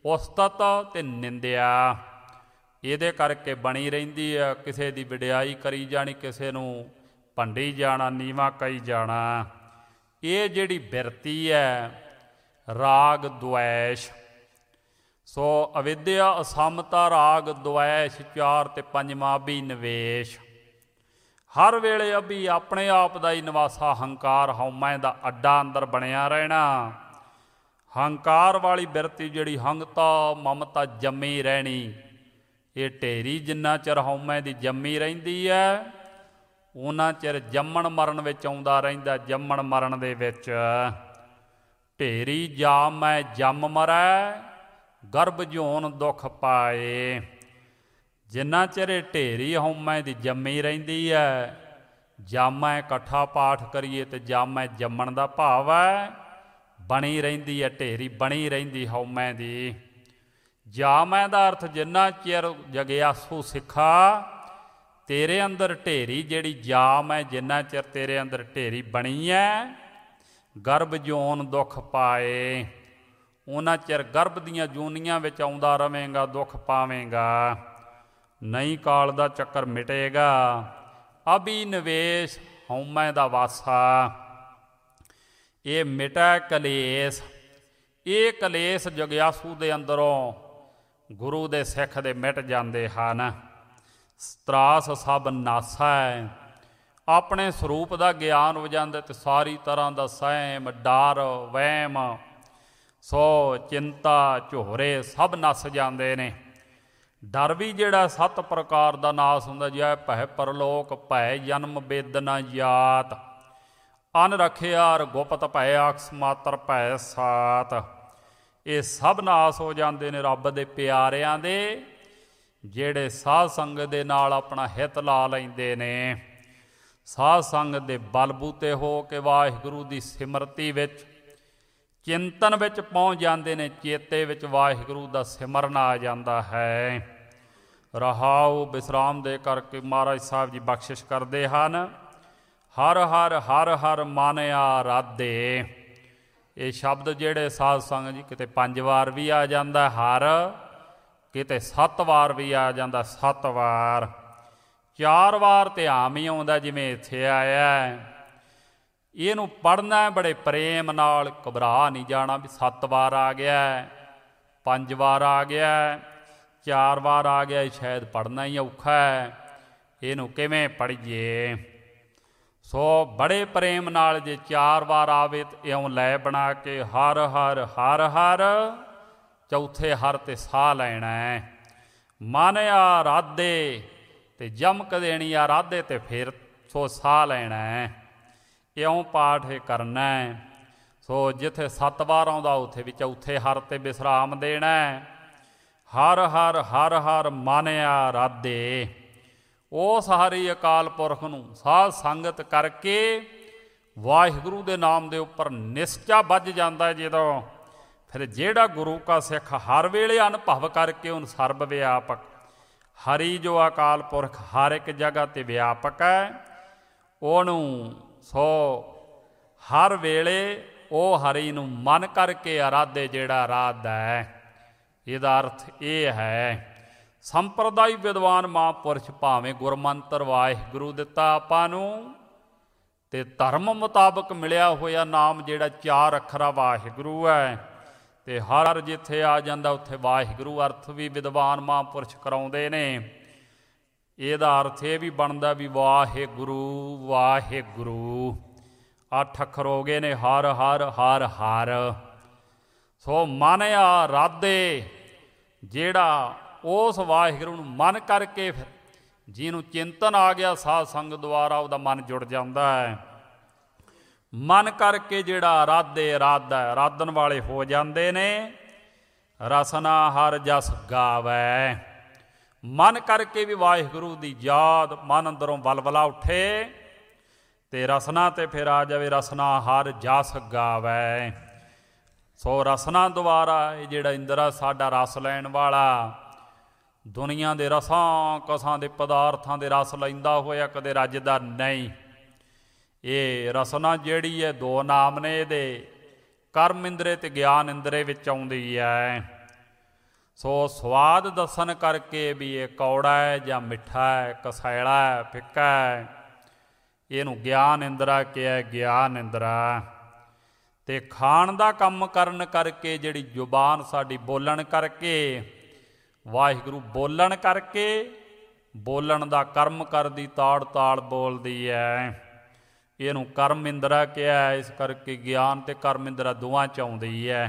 ਉਸਤਤ ਤੇ ਨਿੰਦਿਆ ਇਹਦੇ ਕਰਕੇ ਬਣੀ ਰਹਿੰਦੀ ਹੈ। ਕਿਸੇ ਦੀ ਵਡਿਆਈ ਕਰੀ ਜਾਣੀ, ਕਿਸੇ ਨੂੰ ਭੰਡੀ ਜਾਣਾ, ਨੀਵਾਂ ਕਹੀ ਜਾਣਾ। ਇਹ ਜਿਹੜੀ ਬਿਰਤੀ ਹੈ ਰਾਗ ਦੁਐਸ਼। ਸੋ ਅਵਿਦਿਆ, ਅਸਮਤਾ, ਰਾਗ ਦੁਐਸ਼, ਚਾਰ ਤੇ ਪੰਜਵਾਂ ਵੀ ਨਿਵੇਸ਼। ਹਰ ਵੇਲੇ ਅਭੀ ਆਪਣੇ ਆਪ ਦਾ ਹੀ ਨਿਵਾਸਾ, ਹੰਕਾਰ ਹਉਮੈ ਦਾ ਅੱਡਾ ਅੰਦਰ ਬਣਿਆ ਰਹਿਣਾ। ਹੰਕਾਰ ਵਾਲੀ ਬਿਰਤੀ ਜਿਹੜੀ ਹੰਗਤਾ ਮਮਤਾ ਜੰਮੀ ਰਹਿਣੀ, ਇਹ ਢੇਰੀ ਜਿੰਨਾ ਚਿਰ ਹਉਮੈ ਦੀ ਜੰਮੀ ਰਹਿੰਦੀ ਹੈ ਉਹਨਾਂ ਚਿਰ ਜੰਮਣ ਮਰਨ ਵਿੱਚ ਆਉਂਦਾ ਰਹਿੰਦਾ। ਜੰਮਣ ਮਰਨ ਦੇ ਵਿੱਚ ਢੇਰੀ ਜਾ ਮੈਂ ਜੰਮ ਮਰੈ, ਗਰਭ ਜੋਨ ਦੁੱਖ ਪਾਏ। ਜਿੰਨਾ ਚਿਰ ਇਹ ਢੇਰੀ ਹਉਮੈ ਦੀ ਜੰਮੀ ਰਹਿੰਦੀ ਹੈ, ਜਾਮੈ ਇਕੱਠਾ ਪਾਠ ਕਰੀਏ ਤੇ ਜਾਮੈ ਜੰਮਣ ਦਾ ਭਾਵ ਹੈ ਬਣੀ ਰਹਿੰਦੀ ਹੈ, ਢੇਰੀ ਬਣੀ ਰਹਿੰਦੀ ਹਉਮੈ ਦੀ। ਜਾਮੈ ਦਾ ਅਰਥ ਜਿੰਨਾ ਚਿਰ ਜਗਿਆਸੂ ਸਿੱਖਾ ਤੇਰੇ ਅੰਦਰ ਢੇਰੀ ਜਿਹੜੀ ਜਾਮ ਹੈ, ਜਿੰਨਾ ਚਿਰ ਤੇਰੇ ਅੰਦਰ ਢੇਰੀ ਬਣੀ ਹੈ, ਗਰਭ ਜੋਨ ਦੁੱਖ ਪਾਏ, ਉਹਨਾਂ ਚਿਰ ਗਰਭ ਦੀਆਂ ਜੂਨੀਆਂ ਵਿੱਚ ਆਉਂਦਾ ਰਵੇਂਗਾ, ਦੁੱਖ ਪਾਵੇਂਗਾ, ਨਹੀਂ ਕਾਲ ਦਾ ਚੱਕਰ ਮਿਟੇਗਾ। ਅਭੀ ਨਿਵੇਸ਼ ਹਉਮੈ ਦਾ ਵਾਸਾ, ਇਹ ਮਿਟੈ ਕਲੇਸ਼। ਇਹ ਕਲੇਸ਼ ਜਗਿਆਸੂ ਦੇ ਅੰਦਰੋਂ ਗੁਰੂ ਦੇ ਸਿੱਖ ਦੇ ਮਿਟ ਜਾਂਦੇ ਹਨ। ਤਰਾਸ ਸਭ ਨਾਸਾ ਹੈ, ਆਪਣੇ ਸਰੂਪ ਦਾ ਗਿਆਨ ਹੋ ਜਾਂਦਾ ਤੇ ਸਾਰੀ ਤਰ੍ਹਾਂ ਦਾ ਸਹਿਮ, ਡਰ, ਵਹਿਮ, ਸੋ ਚਿੰਤਾ, ਝੋਰੇ ਸਭ ਨੱਸ ਜਾਂਦੇ ਨੇ। ਡਰ ਵੀ ਜਿਹੜਾ 7 ਪ੍ਰਕਾਰ ਦਾ ਨਾਸ ਹੁੰਦਾ, ਜਿਹਾ ਭੈ ਪਰਲੋਕ, ਭੈ ਜਨਮ ਬੇਦਨਾ ਜਾਤ, ਅਨ ਰਖਿਆ ਗੁਪਤ ਭੈ ਆਕਸ ਮਾਤਰ ਭੈ ਸਾਤ। ਇਹ ਸਭ ਨਾਸ ਹੋ ਜਾਂਦੇ ਨੇ ਰੱਬ ਦੇ ਪਿਆਰਿਆਂ ਦੇ, ਜਿਹੜੇ ਸਾਧ ਸੰਗਤ ਦੇ ਨਾਲ ਆਪਣਾ ਹਿੱਤ ਲਾ ਲੈਂਦੇ ਨੇ। ਸਾਧ ਸੰਗਤ ਦੇ ਬਲਬੂਤੇ ਹੋ ਕੇ ਵਾਹਿਗੁਰੂ ਦੀ ਸਿਮਰਤੀ ਵਿੱਚ, ਚਿੰਤਨ ਵਿੱਚ ਪਹੁੰਚ ਜਾਂਦੇ ਨੇ। ਚੇਤੇ ਵਿੱਚ ਵਾਹਿਗੁਰੂ ਦਾ ਸਿਮਰਨ ਆ ਜਾਂਦਾ ਹੈ। ਰਹਾਉ ਵਿਸਰਾਮ ਦੇ ਕਰਕੇ ਮਹਾਰਾਜ ਸਾਹਿਬ ਜੀ ਬਖਸ਼ਿਸ਼ ਕਰਦੇ ਹਨ। ਹਰ ਹਰ ਹਰ ਹਰ ਮਨ ਆਰਾਧੇ। ਇਹ ਸ਼ਬਦ ਜਿਹੜੇ ਸਾਧ ਸੰਗਤ ਜੀ ਕਿਤੇ 5 ਵਾਰ ਵੀ ਆ ਜਾਂਦਾ ਹਰ, ਕਿਤੇ 7 ਵਾਰ ਵੀ ਆ ਜਾਂਦਾ 7 ਵਾਰ। 4 ਵਾਰ ਤੇ ਆਮ ਹੀ ਆਉਂਦਾ ਜਿਵੇਂ ਇੱਥੇ ਆਇਆ। ਇਹਨੂੰ ਪੜ੍ਹਨਾ ਬੜੇ ਪ੍ਰੇਮ ਨਾਲ, ਘਬਰਾ ਨਹੀਂ ਜਾਣਾ ਵੀ 7 ਵਾਰ ਆ ਗਿਆ, 5 ਵਾਰ ਆ ਗਿਆ, 4 ਵਾਰ ਆ ਗਿਆ, ਸ਼ਾਇਦ ਪੜ੍ਹਨਾ ਹੀ ਔਖਾ ਹੈ, ਇਹਨੂੰ ਕਿਵੇਂ ਪੜ੍ਹੀਏ। ਸੋ ਬੜੇ ਪ੍ਰੇਮ ਨਾਲ ਜੇ 4 ਵਾਰ ਆਵੇ ਤਾਂ ਇਉਂ ਲੈ ਬਣਾ ਕੇ ਹਰ ਹਰ ਹਰ ਹਰ, ਚੌਥੇ ਹਰ ਤੇ ਸਾਹ ਲੈਣਾ ਹੈ। ਮਨ ਆਰਾਧੇ ਤੇ ਜਮਕ ਦੇਣੀ ਆਰਾਧੇ ਤੇ ਫਿਰ ਸੋ ਸਾਹ ਲੈਣਾ ਹੈ। ਇਉਂ ਪਾਠ ਇਹ ਕਰਨਾ ਹੈ। ਸੋ ਜਿੱਥੇ 7 ਵਾਰ ਆਉਂਦਾ ਉੱਥੇ ਵੀ ਚੌਥੇ ਹਰ ਤੇ ਵਿਸਰਾਮ ਦੇਣਾ ਹੈ। ਹਰ ਹਰ ਹਰ ਹਰ ਮਨ ਆਰਾਧੇ। ਉਸ ਹਰੀ ਅਕਾਲ ਪੁਰਖ ਨੂੰ ਸਾਧ ਸੰਗਤ ਕਰਕੇ ਵਾਹਿਗੁਰੂ ਦੇ ਨਾਮ ਦੇ ਉੱਪਰ ਨਿਸ਼ਚਾ ਵੱਜ ਜਾਂਦਾ ਜਦੋਂ, ਫਿਰ ਜਿਹੜਾ ਗੁਰੂ ਕਾ ਸਿੱਖ ਹਰ ਵੇਲੇ ਅਨੁਭਵ ਕਰਕੇ ਉਹਨੂੰ ਸਰਬ ਵਿਆਪਕ ਹਰੀ ਜੋ ਅਕਾਲ ਪੁਰਖ ਹਰ ਇੱਕ ਜਗ੍ਹਾ 'ਤੇ ਵਿਆਪਕ ਹੈ, ਉਹਨੂੰ ਸੋ ਹਰ ਵੇਲੇ ਉਹ ਹਰੀ ਨੂੰ ਮਨ ਕਰਕੇ ਆਰਾਧੇ, ਜਿਹੜਾ ਆਰਾਧਦਾ ਹੈ। ਇਹਦਾ ਅਰਥ ਇਹ ਹੈ ਸੰਪਰਦਾਈ ਵਿਦਵਾਨ ਮਹਾਂਪੁਰਸ਼ ਭਾਵੇਂ ਗੁਰਮੰਤਰ ਵਾਹਿਗੁਰੂ ਦਿੱਤਾ ਆਪਾਂ ਨੂੰ, ਤੇ ਧਰਮ ਮੁਤਾਬਕ ਮਿਲਿਆ ਹੋਇਆ ਨਾਮ ਜਿਹੜਾ 4 ਅੱਖਰਾ ਵਾਹਿਗੁਰੂ ਹੈ, ਤੇ ਹਰ ਜਿੱਥੇ ਆ ਜਾਂਦਾ ਉੱਥੇ ਵਾਹਿਗੁਰੂ ਅਰਥ ਵੀ ਵਿਦਵਾਨ ਮਹਾਂਪੁਰਸ਼ ਕਰਾਉਂਦੇ ਨੇ। ਇਹਦਾ ਅਰਥ ਇਹ ਵੀ ਬਣਦਾ ਵੀ ਵਾਹਿਗੁਰੂ ਵਾਹਿਗੁਰੂ। 8 ਅੱਖਰ ਹੋ ਗਏ ਨੇ, ਹਰ ਹਰ ਹਰ ਹਰ। ਸੋ ਮਨ ਆਰਾਧੇ, ਜਿਹੜਾ ਉਸ ਵਾਹਿਗੁਰੂ ਨੂੰ ਮਨ ਕਰਕੇ, ਫਿਰ ਜਿਹਨੂੰ ਚਿੰਤਨ ਆ ਗਿਆ ਸਾਧ ਸੰਗਤ ਦੁਆਰਾ ਉਹਦਾ ਮਨ ਜੁੜ ਜਾਂਦਾ ਹੈ। ਮਨ ਕਰਕੇ ਜਿਹੜਾ ਆਰਾਧੇ ਆਰਾਧਦਾ, ਆਰਾਧਨ ਵਾਲੇ ਹੋ ਜਾਂਦੇ ਨੇ। ਰਸਨਾ ਹਰ ਜਸ ਗਾਵੈ। ਮਨ ਕਰਕੇ ਵੀ ਵਾਹਿਗੁਰੂ ਦੀ ਯਾਦ, ਮਨ ਅੰਦਰੋਂ ਬਲਬਲਾ ਉੱਠੇ ਤੇ ਰਸਨਾ ਤੇ ਫਿਰ ਆ ਜਾਵੇ ਰਸਨਾ ਹਰ ਜਸ ਗਾਵੈ। ਸੋ ਰਸਨਾ ਦੁਆਰਾ ਇਹ ਜਿਹੜਾ ਇੰਦਰਾ ਸਾਡਾ ਰਸ ਲੈਣ ਵਾਲਾ, ਦੁਨੀਆ ਦੇ ਰਸਾਂ ਕਸਾਂ ਦੇ ਪਦਾਰਥਾਂ ਦੇ ਰਸ ਲੈਂਦਾ ਹੋਇਆ ਕਦੇ ਰੱਜਦਾ ਨਹੀਂ। ਇਹ ਰਸਨਾ ਜਿਹੜੀ ਹੈ 2 ਨਾਮ ਨੇ ਇਹਦੇ, ਕਰਮ ਇੰਦਰੇ ਤੇ ਗਿਆਨ ਇੰਦਰੇ ਵਿੱਚ ਆਉਂਦੀ ਹੈ। ਸੋ ਸਵਾਦ ਦੱਸਣ ਕਰਕੇ ਵੀ ਇਹ ਕੌੜਾ ਹੈ ਜਾਂ ਮਿੱਠਾ ਹੈ, ਕਸੈਲਾ ਹੈ, ਫਿੱਕਾ ਹੈ, ਇਹਨੂੰ ਗਿਆਨ ਇੰਦਰਾ ਕਿਹਾ, ਗਿਆਨ ਇੰਦਰਾ। ਅਤੇ ਖਾਣ ਦਾ ਕੰਮ ਕਰਨ ਕਰਕੇ ਜਿਹੜੀ ਜ਼ੁਬਾਨ ਸਾਡੀ ਬੋਲਣ ਕਰਕੇ, ਵਾਹਿਗੁਰੂ ਬੋਲਣ ਕਰਕੇ, ਬੋਲਣ ਦਾ ਕਰਮ ਕਰਦੀ, ਤਾੜ ਤਾੜ ਬੋਲਦੀ ਹੈ, ਇਹਨੂੰ ਕਰਮ ਇੰਦਰਾ ਕਿਹਾ। ਇਸ ਕਰਕੇ ਗਿਆਨ ਅਤੇ ਕਰਮ ਇੰਦਰਾ ਦੋਵਾਂ 'ਚ ਆਉਂਦੀ ਹੈ।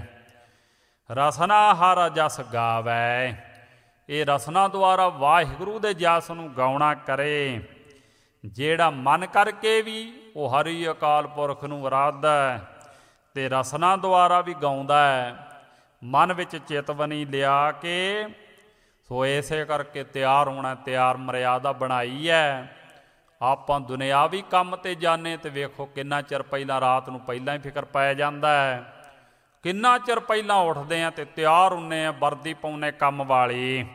ਰਸਨਾ ਹਰ ਜਸ ਗਾਵੈ, ਇਹ ਰਸਨਾ ਦੁਆਰਾ ਵਾਹਿਗੁਰੂ ਦੇ ਜਸ ਨੂੰ ਗਾਉਣਾ ਕਰੇ। ਜਿਹੜਾ ਮਨ ਕਰਕੇ ਵੀ ਉਹ ਹਰੀ ਅਕਾਲ ਪੁਰਖ ਨੂੰ ਅਰਾਧਦਾ ਹੈ ਅਤੇ ਰਸਨਾ ਦੁਆਰਾ ਵੀ ਗਾਉਂਦਾ ਹੈ, ਮਨ ਵਿੱਚ ਚਿਤਵਨੀ ਲਿਆ ਕੇ। ਸੋ ਇਸੇ ਕਰਕੇ ਤਿਆਰ ਹੋਣਾ, ਤਿਆਰ ਮਰਿਆਦਾ ਬਣਾਈ ਹੈ। ਆਪਾਂ ਦੁਨਿਆਵੀ ਕੰਮ 'ਤੇ ਜਾਂਦੇ ਅਤੇ ਵੇਖੋ ਕਿੰਨਾ ਚਿਰ ਪਹਿਲਾਂ, ਰਾਤ ਨੂੰ ਪਹਿਲਾਂ ਹੀ ਫਿਕਰ ਪੈ ਜਾਂਦਾ ਹੈ, ਕਿੰਨਾ ਚਿਰ ਪਹਿਲਾਂ ਉੱਠਦੇ ਹਾਂ ਅਤੇ ਤਿਆਰ ਹੁੰਦੇ ਹਾਂ, ਵਰਦੀ ਪਾਉਂਦੇ ਕੰਮ ਵਾਲੀ,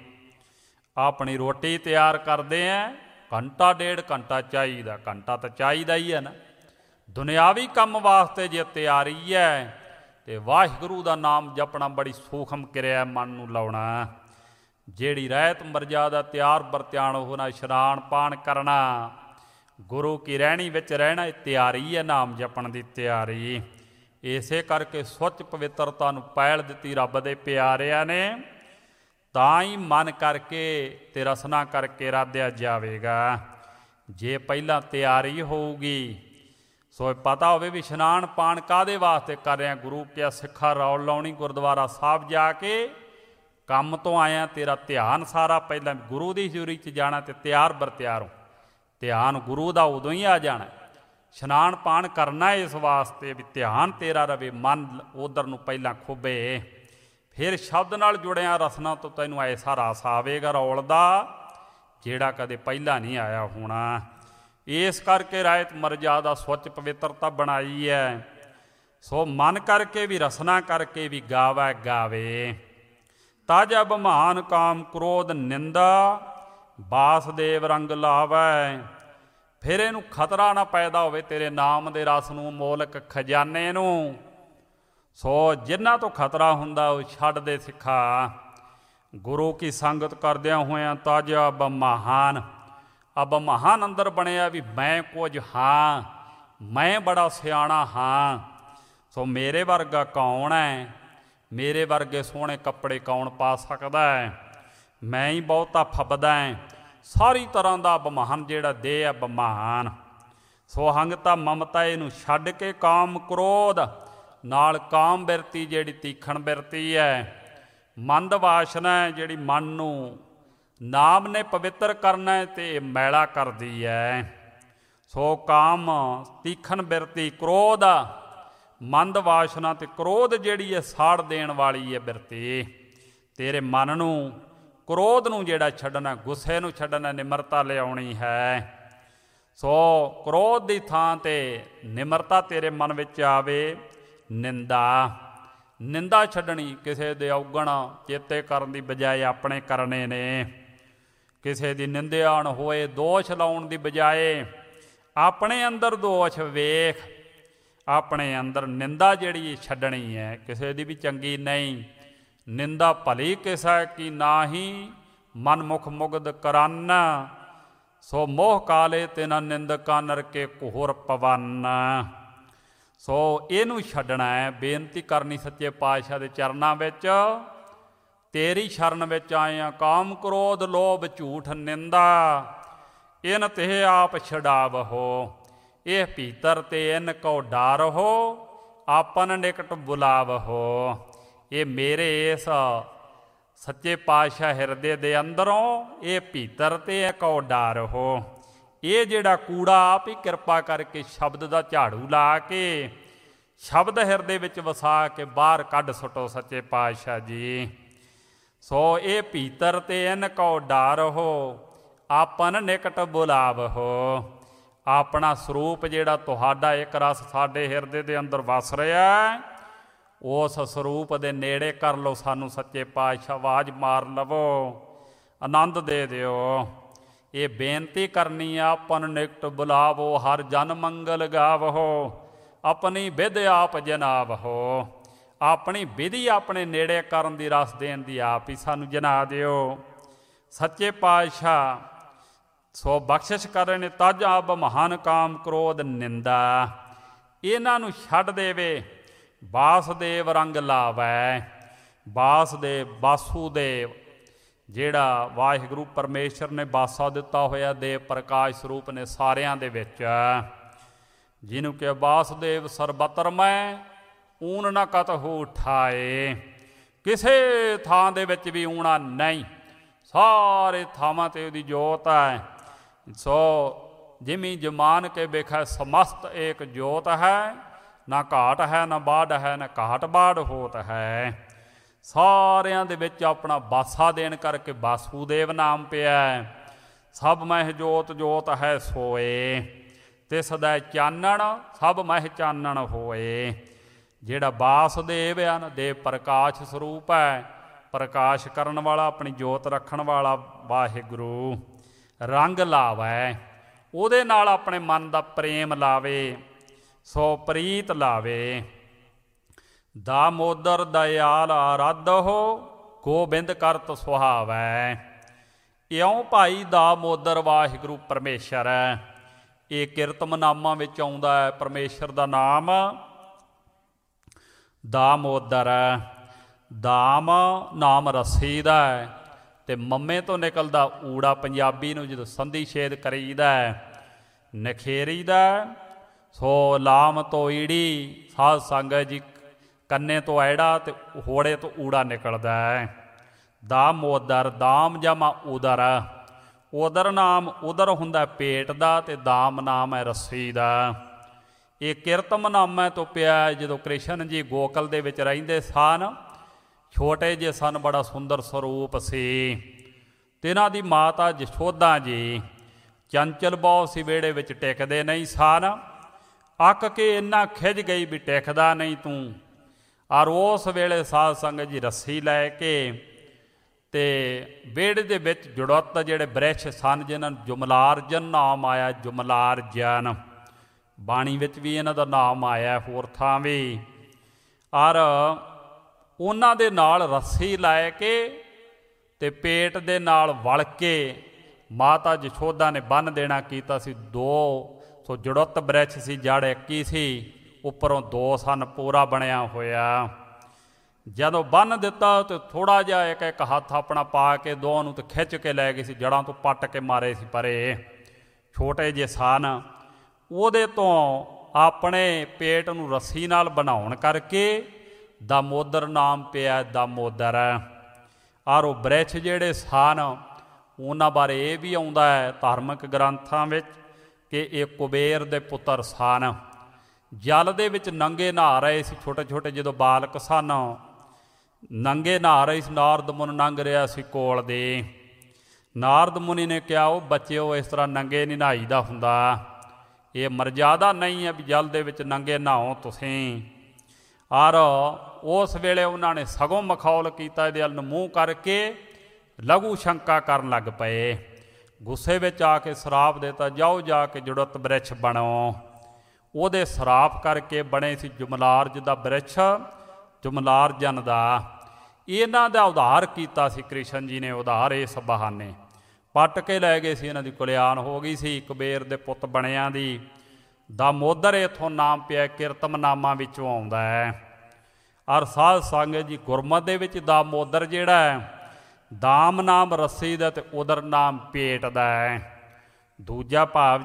ਆਪਣੀ ਰੋਟੀ ਤਿਆਰ ਕਰਦੇ ਹਾਂ, ਘੰਟਾ ਡੇਢ ਘੰਟਾ ਚਾਹੀਦਾ, ਘੰਟਾ ਤਾਂ ਚਾਹੀਦਾ ਹੀ ਹੈ ਨਾ। ਦੁਨਿਆਵੀ ਕੰਮ ਵਾਸਤੇ ਜੇ ਤਿਆਰੀ ਹੈ ਅਤੇ ਵਾਹਿਗੁਰੂ ਦਾ ਨਾਮ ਜਪਣਾ ਬੜੀ ਸੂਖਮ ਕਿਰਿਆ, ਮਨ ਨੂੰ ਲਾਉਣਾ। ਜਿਹੜੀ ਰਹਿਤ ਮਰਜ਼ਾਦਾ ਤਿਆਰ ਬਰਤਿਆਣ ਹੋਣਾ, ਇਸ਼ਨਾਨ ਪਾਣ ਕਰਨਾ, ਗੁਰੂ ਕੀ ਰਹਿਣੀ ਵਿੱਚ ਰਹਿਣਾ, ਇਹ ਤਿਆਰੀ ਹੈ ਨਾਮ ਜਪਣ ਦੀ ਤਿਆਰੀ। ਇਸੇ ਕਰਕੇ ਸੁੱਚ ਪਵਿੱਤਰਤਾ ਨੂੰ ਪਹਿਲ ਦਿੱਤੀ ਰੱਬ ਦੇ ਪਿਆਰਿਆਂ ਨੇ, ਤਾਂ ਹੀ ਮਨ ਕਰਕੇ ਅਤੇ ਰਸਨਾ ਕਰਕੇ ਰਾਧਿਆ ਜਾਵੇਗਾ। ਜੇ ਪਹਿਲਾਂ ਤਿਆਰੀ ਹੋਊਗੀ, ਸੋ ਪਤਾ ਹੋਵੇ ਵੀ ਇਸ਼ਨਾਨ ਪਾਣ ਕਾਹਦੇ ਵਾਸਤੇ ਕਰ ਰਿਹਾ, ਗੁਰੂ ਕਿਹਾ ਸਿੱਖਾ ਰੌਲ ਲਾਉਣੀ, ਗੁਰਦੁਆਰਾ ਸਾਹਿਬ ਜਾ ਕੇ ਕੰਮ ਤੋਂ ਆਇਆ, ਤੇਰਾ ਧਿਆਨ ਸਾਰਾ ਪਹਿਲਾਂ ਗੁਰੂ ਦੀ ਹਜ਼ੂਰੀ 'ਚ ਜਾਣਾ ਅਤੇ ਤਿਆਰ ਬਰਤਿਆਰ ਹੋ। ਧਿਆਨ ਗੁਰੂ ਦਾ ਉਦੋਂ ਹੀ ਆ ਜਾਣਾ। ਇਸ਼ਨਾਨ ਪਾਣ ਕਰਨਾ ਇਸ ਵਾਸਤੇ ਵੀ ਧਿਆਨ ਤੇਰਾ ਰਵੇ, ਮਨ ਉੱਧਰ ਨੂੰ ਪਹਿਲਾਂ ਖੁੱਭੇ, ਫਿਰ ਸ਼ਬਦ ਨਾਲ ਜੁੜਿਆ ਰਸਨਾ ਤੋਂ ਤੈਨੂੰ ਐਸਾ ਰਸ ਆਵੇਗਾ ਰੌਲ ਦਾ, ਜਿਹੜਾ ਕਦੇ ਪਹਿਲਾਂ ਨਹੀਂ ਆਇਆ ਹੋਣਾ। ਇਸ ਕਰਕੇ ਰਾਇਤ ਮਰਜ਼ਾਦਾ ਸੁੱਚ ਪਵਿੱਤਰਤਾ ਬਣਾਈ ਹੈ। ਸੋ ਮਨ ਕਰਕੇ ਵੀ, ਰਸਨਾ ਕਰਕੇ ਵੀ ਗਾਵੈ ਗਾਵੇ। ਤਜ ਅਭਿਮਾਨ ਕਾਮ ਕ੍ਰੋਧ ਨਿੰਦਾ, ਵਾਸਦੇਵ ਰੰਗ ਲਾਵੈ। ਫਿਰ ਇਹਨੂੰ ਖਤਰਾ ਨਾ ਪੈਦਾ ਹੋਵੇ ਤੇਰੇ ਨਾਮ ਦੇ ਰਸ ਨੂੰ, ਮੋਲਕ ਖਜ਼ਾਨੇ ਨੂੰ। ਸੋ ਜਿਨ੍ਹਾਂ ਤੋਂ ਖਤਰਾ ਹੁੰਦਾ ਉਹ ਛੱਡ ਦੇ ਸਿੱਖਾ। ਗੁਰੂ ਕੀ ਸੰਗਤ ਕਰਦਿਆਂ ਹੋਇਆਂ ਤਜ ਅਭਿਮਾਨ, ਅਭਿਮਾਨ ਅੰਦਰ ਬਣਿਆ ਵੀ ਮੈਂ ਕੁਝ ਹਾਂ, ਮੈਂ ਬੜਾ ਸਿਆਣਾ ਹਾਂ। ਸੋ ਮੇਰੇ ਵਰਗਾ ਕੌਣ ਹੈ, ਮੇਰੇ ਵਰਗੇ ਸੋਹਣੇ ਕੱਪੜੇ ਕੌਣ ਪਾ ਸਕਦਾ ਹੈ, ਮੈਂ ਹੀ ਬਹੁਤਾ ਫੱਬਦਾ ਹੈ। ਸਾਰੀ ਤਰ੍ਹਾਂ ਦਾ ਅਭਿਮਾਨ ਜਿਹੜਾ ਦੇ ਅਭਿਮਾਨ। ਸੋ ਹੰਗਤਾ ਮਮਤਾ ਇਹਨੂੰ ਛੱਡ ਕੇ ਕਾਮ ਕ੍ਰੋਧ ਨਾਲ, ਕਾਮ ਬਿਰਤੀ ਜਿਹੜੀ ਤੀਖਣ ਬਿਰਤੀ ਹੈ, ਮੰਦ ਵਾਸ਼ਨਾ ਹੈ ਜਿਹੜੀ ਮਨ ਨੂੰ ਨਾਮ ਨੇ ਪਵਿੱਤਰ ਕਰਨਾ ਹੈ ਅਤੇ ਇਹ ਮੈਲਾ ਕਰਦੀ ਹੈ। ਸੋ ਕਾਮ ਤੀਖਣ ਬਿਰਤੀ, ਕ੍ਰੋਧ ਮੰਦ ਵਾਸ਼ਨਾ ਅਤੇ ਕ੍ਰੋਧ ਜਿਹੜੀ ਹੈ ਸਾੜ ਦੇਣ ਵਾਲੀ ਹੈ ਬਿਰਤੀ। ਤੇਰੇ ਮਨ ਨੂੰ, ਕ੍ਰੋਧ ਨੂੰ ਜਿਹੜਾ ਛੱਡਣਾ, ਗੁੱਸੇ ਨੂੰ ਛੱਡਣਾ, ਨਿਮਰਤਾ ਲਿਆਉਣੀ ਹੈ। ਸੋ ਕ੍ਰੋਧ ਦੀ ਥਾਂ 'ਤੇ ਨਿਮਰਤਾ ਤੇਰੇ ਮਨ ਵਿੱਚ ਆਵੇ। ਨਿੰਦਾ ਛੱਡਣੀ, ਕਿਸੇ ਦੇ ਔਗਣ ਚੇਤੇ ਕਰਨ ਦੀ ਬਜਾਏ ਆਪਣੇ ਕਰਨੇ ਨੇ। ਕਿਸੇ ਦੀ ਨਿੰਦਿਆਣ ਹੋਏ, ਦੋਸ਼ ਲਾਉਣ ਦੀ ਬਜਾਏ ਆਪਣੇ ਅੰਦਰ ਦੋਸ਼ ਵੇਖ, ਆਪਣੇ ਅੰਦਰ ਨਿੰਦਾ ਜਿਹੜੀ ਛੱਡਣੀ ਹੈ। ਕਿਸੇ ਦੀ ਵੀ ਚੰਗੀ ਨਹੀਂ, ਨਿੰਦਾ ਭਲੀ ਕਿਸੈ ਕੀ ਨਾਹੀ, ਮਨ ਮੁਖ ਮੁਗਧ ਕਰਨ। ਸੋ ਮੋਹ ਕਾਲੇ ਤਿਨਾ ਨਿੰਦਕਾਂ ਨਰਕੇ ਘੋਰ ਪਵਨ। ਸੋ ਇਹਨੂੰ ਛੱਡਣਾ ਹੈ। ਬੇਨਤੀ ਕਰਨੀ ਸੱਚੇ ਪਾਤਸ਼ਾਹ ਦੇ ਚਰਨਾਂ ਵਿੱਚ, ਤੇਰੀ ਸ਼ਰਨ ਵਿੱਚ ਆਇਆ। ਕਾਮ ਕ੍ਰੋਧ ਲੋਭ ਝੂਠ ਨਿੰਦਾ, ਇਨ ਤੇ ਆਪ ਛਡਾਵਹੋ। ਇਹ ਭੀਤਰ ਤੇ ਇਨ ਕੋ ਡਾਰਹੋ, ਆਪਨ ਨਿਕਟ ਬੁਲਾਵਹੋ। ਇਹ ਮੇਰੇ ਇਸ ਸੱਚੇ ਪਾਤਸ਼ਾਹ ਹਿਰਦੇ ਦੇ ਅੰਦਰੋਂ ਇਹ ਭੀਤਰ ਤੇ ਕੋ ਡਾਰਹੋ। ਇਹ ਜਿਹੜਾ ਕੂੜਾ ਆਪ ਹੀ ਕਿਰਪਾ ਕਰਕੇ ਸ਼ਬਦ ਦਾ ਝਾੜੂ ਲਾ ਕੇ, ਸ਼ਬਦ ਹਿਰਦੇ ਵਿੱਚ ਵਸਾ ਕੇ ਬਾਹਰ ਕੱਢ ਸੁੱਟੋ ਸੱਚੇ ਪਾਤਸ਼ਾਹ ਜੀ। ਸੋ ਇਹ ਭੀਤਰ ਤੇ ਇਨ ਕੋ ਡਾਰਹੋ, ਆਪਨ ਨਿਕਟ ਬੁਲਾਵਹੋ। ਆਪਣਾ ਸਰੂਪ ਜਿਹੜਾ ਤੁਹਾਡਾ ਇੱਕ ਰਸ ਸਾਡੇ ਹਿਰਦੇ ਦੇ ਅੰਦਰ ਵਸ ਰਿਹਾ, ਉਸ ਸਰੂਪ ਦੇ ਨੇੜੇ ਕਰ ਲਓ ਸਾਨੂੰ ਸੱਚੇ ਪਾਤਸ਼ਾਹ। ਆਵਾਜ਼ ਮਾਰ ਲਵੋ, ਆਨੰਦ ਦੇ ਦਿਓ। ਇਹ ਬੇਨਤੀ ਕਰਨੀ ਆ, ਆਪਨ ਨਿਕਟ ਬੁਲਾਵੋ। ਹਰ ਜਨ ਮੰਗਲ ਗਾਵਹੋ, ਆਪਣੀ ਵਿਧ ਆਪ ਜਨਾਵਹੋ। ਆਪਣੀ ਵਿਧੀ ਆਪਣੇ ਨੇੜੇ ਕਰਨ ਦੀ, ਰਸ ਦੇਣ ਦੀ ਆਪ ਹੀ ਸਾਨੂੰ ਜਨਾ ਦਿਓ। ਸੱਚੇ ਪਾਤਸ਼ਾਹ ਸੋ ਬਖਸ਼ਿਸ਼ ਕਰ ਨੇ ਤਜ ਆਬ ਮਹਾਨ ਕਾਮ ਕ੍ਰੋਧ ਨਿੰਦਾ। ਇਹਨਾਂ ਨੂੰ ਛੱਡ ਦੇਵੇ, ਵਾਸੁਦੇਵ ਰੰਗ ਲਾਵੈ। ਵਾਸੁਦੇਵ ਵਾਸੂਦੇਵ ਜਿਹੜਾ ਵਾਹਿਗੁਰੂ ਪਰਮੇਸ਼ਰ ਨੇ ਵਾਸਾ ਦਿੱਤਾ ਹੋਇਆ ਦੇਵ ਪ੍ਰਕਾਸ਼ ਸਰੂਪ ਨੇ ਸਾਰਿਆਂ ਦੇ ਵਿੱਚ, ਜਿਹਨੂੰ ਕਿ ਵਾਸੁਦੇਵ ਸਰਬਤਰ ਮੈਂ ਊਨ ਨਾ ਕਤਹੁ ਠਾਏ। ਕਿਸੇ ਥਾਂ ਦੇ ਵਿੱਚ ਵੀ ਊਣਾ ਨਹੀਂ, ਸਾਰੇ ਥਾਵਾਂ 'ਤੇ ਉਹਦੀ ਜੋਤ ਹੈ। ਸੋ ਜਿਮੀ ਜਮਾਨ ਕੇ ਵੇਖੈ ਸਮਸਤ ਏਕ ਜੋਤ ਹੈ, ਨਾ ਘਾਟ ਹੈ ਨਾ ਬਾੜ ਹੈ, ਨਾ ਘਾਟ ਬਾੜ ਹੋਤ ਹੈ। ਸਾਰਿਆਂ ਦੇ ਵਿੱਚ ਆਪਣਾ ਵਾਸਾ ਦੇਣ ਕਰਕੇ ਵਾਸੂਦੇਵ ਨਾਮ ਪਿਆ। ਸਭ ਮਹਿ ਜੋਤ ਜੋਤ ਹੈ ਸੋਏ, ਤੇ ਸਦਾ ਚਾਨਣ ਸਭ ਮਹਿ ਚਾਨਣ ਹੋਏ। ਜਿਹੜਾ ਵਾਸੁਦੇਵ ਆ ਨਾ ਦੇਵ ਪ੍ਰਕਾਸ਼ ਸਰੂਪ ਹੈ, ਪ੍ਰਕਾਸ਼ ਕਰਨ ਵਾਲਾ, ਆਪਣੀ ਜੋਤ ਰੱਖਣ ਵਾਲਾ ਵਾਹਿਗੁਰੂ ਰੰਗ ਲਾਵੈ। ਉਹਦੇ ਨਾਲ ਆਪਣੇ ਮਨ ਦਾ ਪ੍ਰੇਮ ਲਾਵੇ, ਸੋ ਪ੍ਰੀਤ ਲਾਵੇ। ਦਾਮੋਦਰ ਦਇਆਲ ਆਰਾਧੋ ਗੋਬਿੰਦ ਕਰਤ ਸੁਹਾਵੈ। ਇਉਂ ਭਾਈ ਦਾਮੋਦਰ ਵਾਹਿਗੁਰੂ ਪਰਮੇਸ਼ਰ ਹੈ। ਇਹ ਕਿਰਤਮ ਨਾਮਾਂ ਵਿੱਚ ਆਉਂਦਾ ਹੈ ਪਰਮੇਸ਼ਰ ਦਾ ਨਾਮ ਦਾਮੋਦਰ। ਦਾਮ ਨਾਮ ਰੱਸੀ ਦਾ ਹੈ, ਅਤੇ ਮੰਮੇ ਤੋਂ ਨਿਕਲਦਾ ਊੜਾ ਪੰਜਾਬੀ ਨੂੰ ਜਦੋਂ ਸੰਧੀ ਛੇਦ ਕਰੀਦਾ ਨਖੇਰੀ ਦਾ। ਸੋ ਲਾਮ ਤੋਂ ਈੜੀ ਸਾਧ ਸੰਗਤ ਜੀ, ਕੰਨੇ ਤੋਂ ਐੜਾ ਅਤੇ ਹੋੜੇ ਤੋਂ ਊੜਾ ਨਿਕਲਦਾ ਹੈ। ਦਾਮੋਦਰ ਦਾਮ ਜਮਾ ਉਦਰ, ਉਦਰ ਨਾਮ ਉਦਰ ਹੁੰਦਾ ਪੇਟ ਦਾ, ਅਤੇ ਦਾਮ ਨਾਮ ਹੈ ਰੱਸੀ ਦਾ। ਇਹ ਕਿਰਤਮ ਨਾਮਾਂ ਤੋਂ ਪਿਆ। ਜਦੋਂ ਕ੍ਰਿਸ਼ਨ ਜੀ ਗੋਕਲ ਦੇ ਵਿੱਚ ਰਹਿੰਦੇ ਸਨ, ਛੋਟੇ ਜਿਹੇ ਸਨ, ਬੜਾ ਸੁੰਦਰ ਸਰੂਪ ਸੀ। ਅਤੇ ਇਹਨਾਂ ਦੀ ਮਾਤਾ ਯਸ਼ੋਦਾ ਜੀ ਚੰਚਲ ਬਹੁਤ ਸੀ, ਵਿਹੜੇ ਵਿੱਚ ਟਿਕਦੇ ਨਹੀਂ ਸਨ। ਅੱਕ ਕੇ ਇੰਨਾ ਖਿੱਝ ਗਈ ਵੀ ਟਿਕਦਾ ਨਹੀਂ ਤੂੰ। ਔਰ ਉਸ ਵੇਲੇ ਸਾਧ ਸੰਗਤ ਜੀ ਰੱਸੀ ਲੈ ਕੇ ਅਤੇ ਵਿਹੜੇ ਦੇ ਵਿੱਚ ਜੁੜਤ ਜਿਹੜੇ ਬ੍ਰਿਛ ਸਨ, ਜਿਨ੍ਹਾਂ ਨੂੰ ਜੁਮਲਾਰਜਨ ਨਾਮ ਆਇਆ। ਜੁਮਲਾਰਜਨ ਬਾਣੀ ਵਿੱਚ ਵੀ ਇਹਨਾਂ ਦਾ ਨਾਮ ਆਇਆ, ਹੋਰ ਥਾਂ ਵੀ। ਔਰ ਉਹਨਾਂ ਦੇ ਨਾਲ ਰੱਸੀ ਲੈ ਕੇ ਅਤੇ ਪੇਟ ਦੇ ਨਾਲ ਵਲ ਕੇ ਮਾਤਾ ਯਸ਼ੋਦਾ ਨੇ ਬੰਨ੍ਹ ਦੇਣਾ ਕੀਤਾ ਸੀ। 2 ਸੋ ਜੁੜਤ ਬ੍ਰਿਛ ਸੀ, ਜੜ ਇੱਕ ਹੀ ਸੀ, ਉੱਪਰੋਂ 2 ਸਨ ਪੂਰਾ ਬਣਿਆ ਹੋਇਆ। ਜਦੋਂ ਬੰਨ੍ਹ ਦਿੱਤਾ ਤਾਂ ਥੋੜ੍ਹਾ ਜਿਹਾ ਇੱਕ ਇੱਕ ਹੱਥ ਆਪਣਾ ਪਾ ਕੇ 2 ਨੂੰ ਤਾਂ ਖਿੱਚ ਕੇ ਲੈ ਗਏ ਸੀ, ਜੜ੍ਹਾਂ ਤੋਂ ਪੱਟ ਕੇ ਮਾਰੇ ਸੀ ਪਰੇ। ਛੋਟੇ ਜਿਹੇ ਸਨ, ਉਹਦੇ ਤੋਂ ਆਪਣੇ ਪੇਟ ਨੂੰ ਰੱਸੀ ਨਾਲ ਬਣਾਉਣ ਕਰਕੇ ਦਾਮੋਦਰ ਨਾਮ ਪਿਆ। ਦਾਮੋਦਰ ਔਰ ਉਹ ਬ੍ਰਿਛ ਜਿਹੜੇ ਸਨ, ਉਹਨਾਂ ਬਾਰੇ ਇਹ ਵੀ ਆਉਂਦਾ ਹੈ ਧਾਰਮਿਕ ਗ੍ਰੰਥਾਂ ਵਿੱਚ ਕਿ ਇਹ ਕੁਬੇਰ ਦੇ ਪੁੱਤਰ ਸਨ। ਜਲ ਦੇ ਵਿੱਚ ਨੰਗੇ ਨਹਾ ਰਹੇ ਸੀ, ਛੋਟੇ ਛੋਟੇ ਜਦੋਂ ਬਾਲਕ ਸਨ, ਨੰਗੇ ਨਹਾ ਰਹੇ ਸੀ। ਨਾਰਦ ਮੁਨੀ ਲੰਘ ਰਿਹਾ ਸੀ ਕੋਲ ਦੇ। ਨਾਰਦ ਮੁਨੀ ਨੇ ਕਿਹਾ, ਉਹ ਬੱਚਿਓ ਇਸ ਤਰ੍ਹਾਂ ਨੰਗੇ ਨਹੀਂ ਨਹਾਈਦਾ ਹੁੰਦਾ, ਇਹ ਮਰਜ਼ਾਦਾ ਨਹੀਂ ਹੈ ਵੀ ਜਲ ਦੇ ਵਿੱਚ ਨੰਗੇ ਨਹਾਓ ਤੁਸੀਂ। ਔਰ ਉਸ ਵੇਲੇ ਉਹਨਾਂ ਨੇ ਸਗੋਂ ਮਖੌਲ ਕੀਤਾ, ਇਹਦੇ ਵੱਲ ਨੂੰ ਮੂੰਹ ਕਰਕੇ ਲਘੂ ਸ਼ੰਕਾ ਕਰਨ ਲੱਗ ਪਏ। ਗੁੱਸੇ ਵਿੱਚ ਆ ਕੇ ਸਰਾਪ ਦਿੱਤਾ, ਜਾਓ ਜਾ ਕੇ ਜੁੜਤ ਬ੍ਰਿਛ ਬਣੋ। ਉਹਦੇ ਸਰਾਪ ਕਰਕੇ ਬਣੇ ਸੀ ਜੁਮਲਾਰਜ ਦਾ ਬ੍ਰਿਛ, ਜੁਮਲਾਰਜਨ ਦਾ। ਇਹਨਾਂ ਦਾ ਉਧਾਰ ਕੀਤਾ ਸੀ ਕ੍ਰਿਸ਼ਨ ਜੀ ਨੇ। ਉਧਾਰ ਇਸ ਬਹਾਨੇ ਪੱਟ ਕੇ ਲੈ ਗਏ ਸੀ, ਇਹਨਾਂ ਦੀ ਕੁਲਿਆਣ ਹੋ ਗਈ ਸੀ ਕੁਬੇਰ ਦੇ ਪੁੱਤ ਬਣਿਆਂ ਦੀ। ਦਾਮੋਦਰ ਇੱਥੋਂ ਨਾਮ ਪਿਆ, ਕਿਰਤਮ ਨਾਮਾਂ ਵਿੱਚੋਂ ਆਉਂਦਾ ਹੈ। ਔਰ ਸਾਧ ਸੰਗਤ ਜੀ ਗੁਰਮਤਿ ਦੇ ਵਿੱਚ ਦਾਮੋਦਰ ਜਿਹੜਾ ਹੈ, ਦਾਮ ਨਾਮ ਰੱਸੀ ਦਾ ਅਤੇ ਉਦਰ ਨਾਮ ਪੇਟ ਦਾ ਹੈ। ਦੂਜਾ ਭਾਵ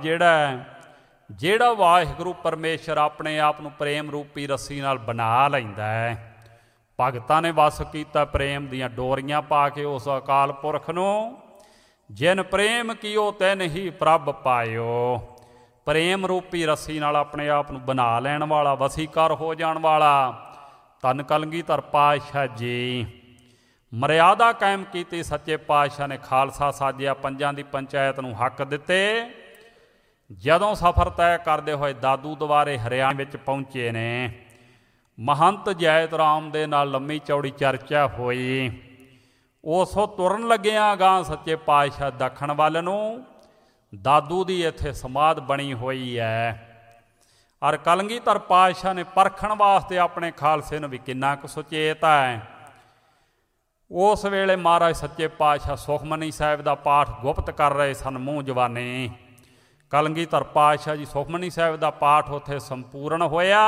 ਜਿਹੜਾ ਵਾਹਿਗੁਰੂ ਪਰਮੇਸ਼ਰ ਆਪਣੇ ਆਪ ਨੂੰ ਪ੍ਰੇਮ ਰੂਪੀ ਰੱਸੀ ਨਾਲ ਬਣਾ ਲੈਂਦਾ ਹੈ। ਭਗਤਾਂ ਨੇ ਵਸ ਕੀਤਾ ਪ੍ਰੇਮ ਦੀਆਂ ਡੋਰੀਆਂ ਪਾ ਕੇ ਉਸ ਅਕਾਲ ਪੁਰਖ ਨੂੰ। ਜਿਨ ਪ੍ਰੇਮ ਕੀਓ ਤਿਨ ਹੀ ਪ੍ਰਭ ਪਾਇਓ। ਪ੍ਰੇਮ ਰੂਪੀ ਰੱਸੀ ਨਾਲ ਆਪਣੇ ਆਪ ਨੂੰ ਬਣਾ ਲੈਣ ਵਾਲਾ, ਵਸੀਕਾਰ ਹੋ ਜਾਣ ਵਾਲਾ ਧੰਨ ਕਲਗੀਧਰ ਪਾਤਸ਼ਾਹ ਜੀ। ਮਰਿਆਦਾ ਕਾਇਮ ਕੀਤੀ ਸੱਚੇ ਪਾਤਸ਼ਾਹ ਨੇ। ਖਾਲਸਾ ਸਾਜਿਆ, ਪੰਜਾਂ ਦੀ ਪੰਚਾਇਤ ਨੂੰ ਹੱਕ ਦਿੱਤੇ। ਜਦੋਂ ਸਫ਼ਰ ਤੈਅ ਕਰਦੇ ਹੋਏ ਦਾਦੂ ਦੁਆਰੇ ਹਰਿਆਣੇ ਵਿੱਚ ਪਹੁੰਚੇ ਨੇ, ਮਹੰਤ ਜੈਤ ਰਾਮ ਦੇ ਨਾਲ ਲੰਮੀ ਚੌੜੀ ਚਰਚਾ ਹੋਈ। ਉਸੋਂ ਤੁਰਨ ਲੱਗਿਆਂ ਗਾਂ ਸੱਚੇ ਪਾਤਸ਼ਾਹ ਦੱਖਣ ਵੱਲ ਨੂੰ ਦਾਦੂ ਦੀ ਇੱਥੇ ਸਮਾਧ ਬਣੀ ਹੋਈ ਹੈ। ਔਰ ਕਲਗੀਧਰ ਪਾਤਸ਼ਾਹ ਨੇ ਪਰਖਣ ਵਾਸਤੇ ਆਪਣੇ ਖਾਲਸੇ ਨੂੰ ਵੀ ਕਿੰਨਾ ਕੁ ਸੁਚੇਤ ਹੈ। ਉਸ ਵੇਲੇ ਮਹਾਰਾਜ ਸੱਚੇ ਪਾਤਸ਼ਾਹ ਸੁਖਮਨੀ ਸਾਹਿਬ ਦਾ ਪਾਠ ਗੁਪਤ ਕਰ ਰਹੇ ਸਨ ਮੂੰਹ ਜਵਾਨੀ। ਕਲਗੀਧਰ ਪਾਤਸ਼ਾਹ ਜੀ ਸੁਖਮਨੀ ਸਾਹਿਬ ਦਾ ਪਾਠ ਉੱਥੇ ਸੰਪੂਰਨ ਹੋਇਆ।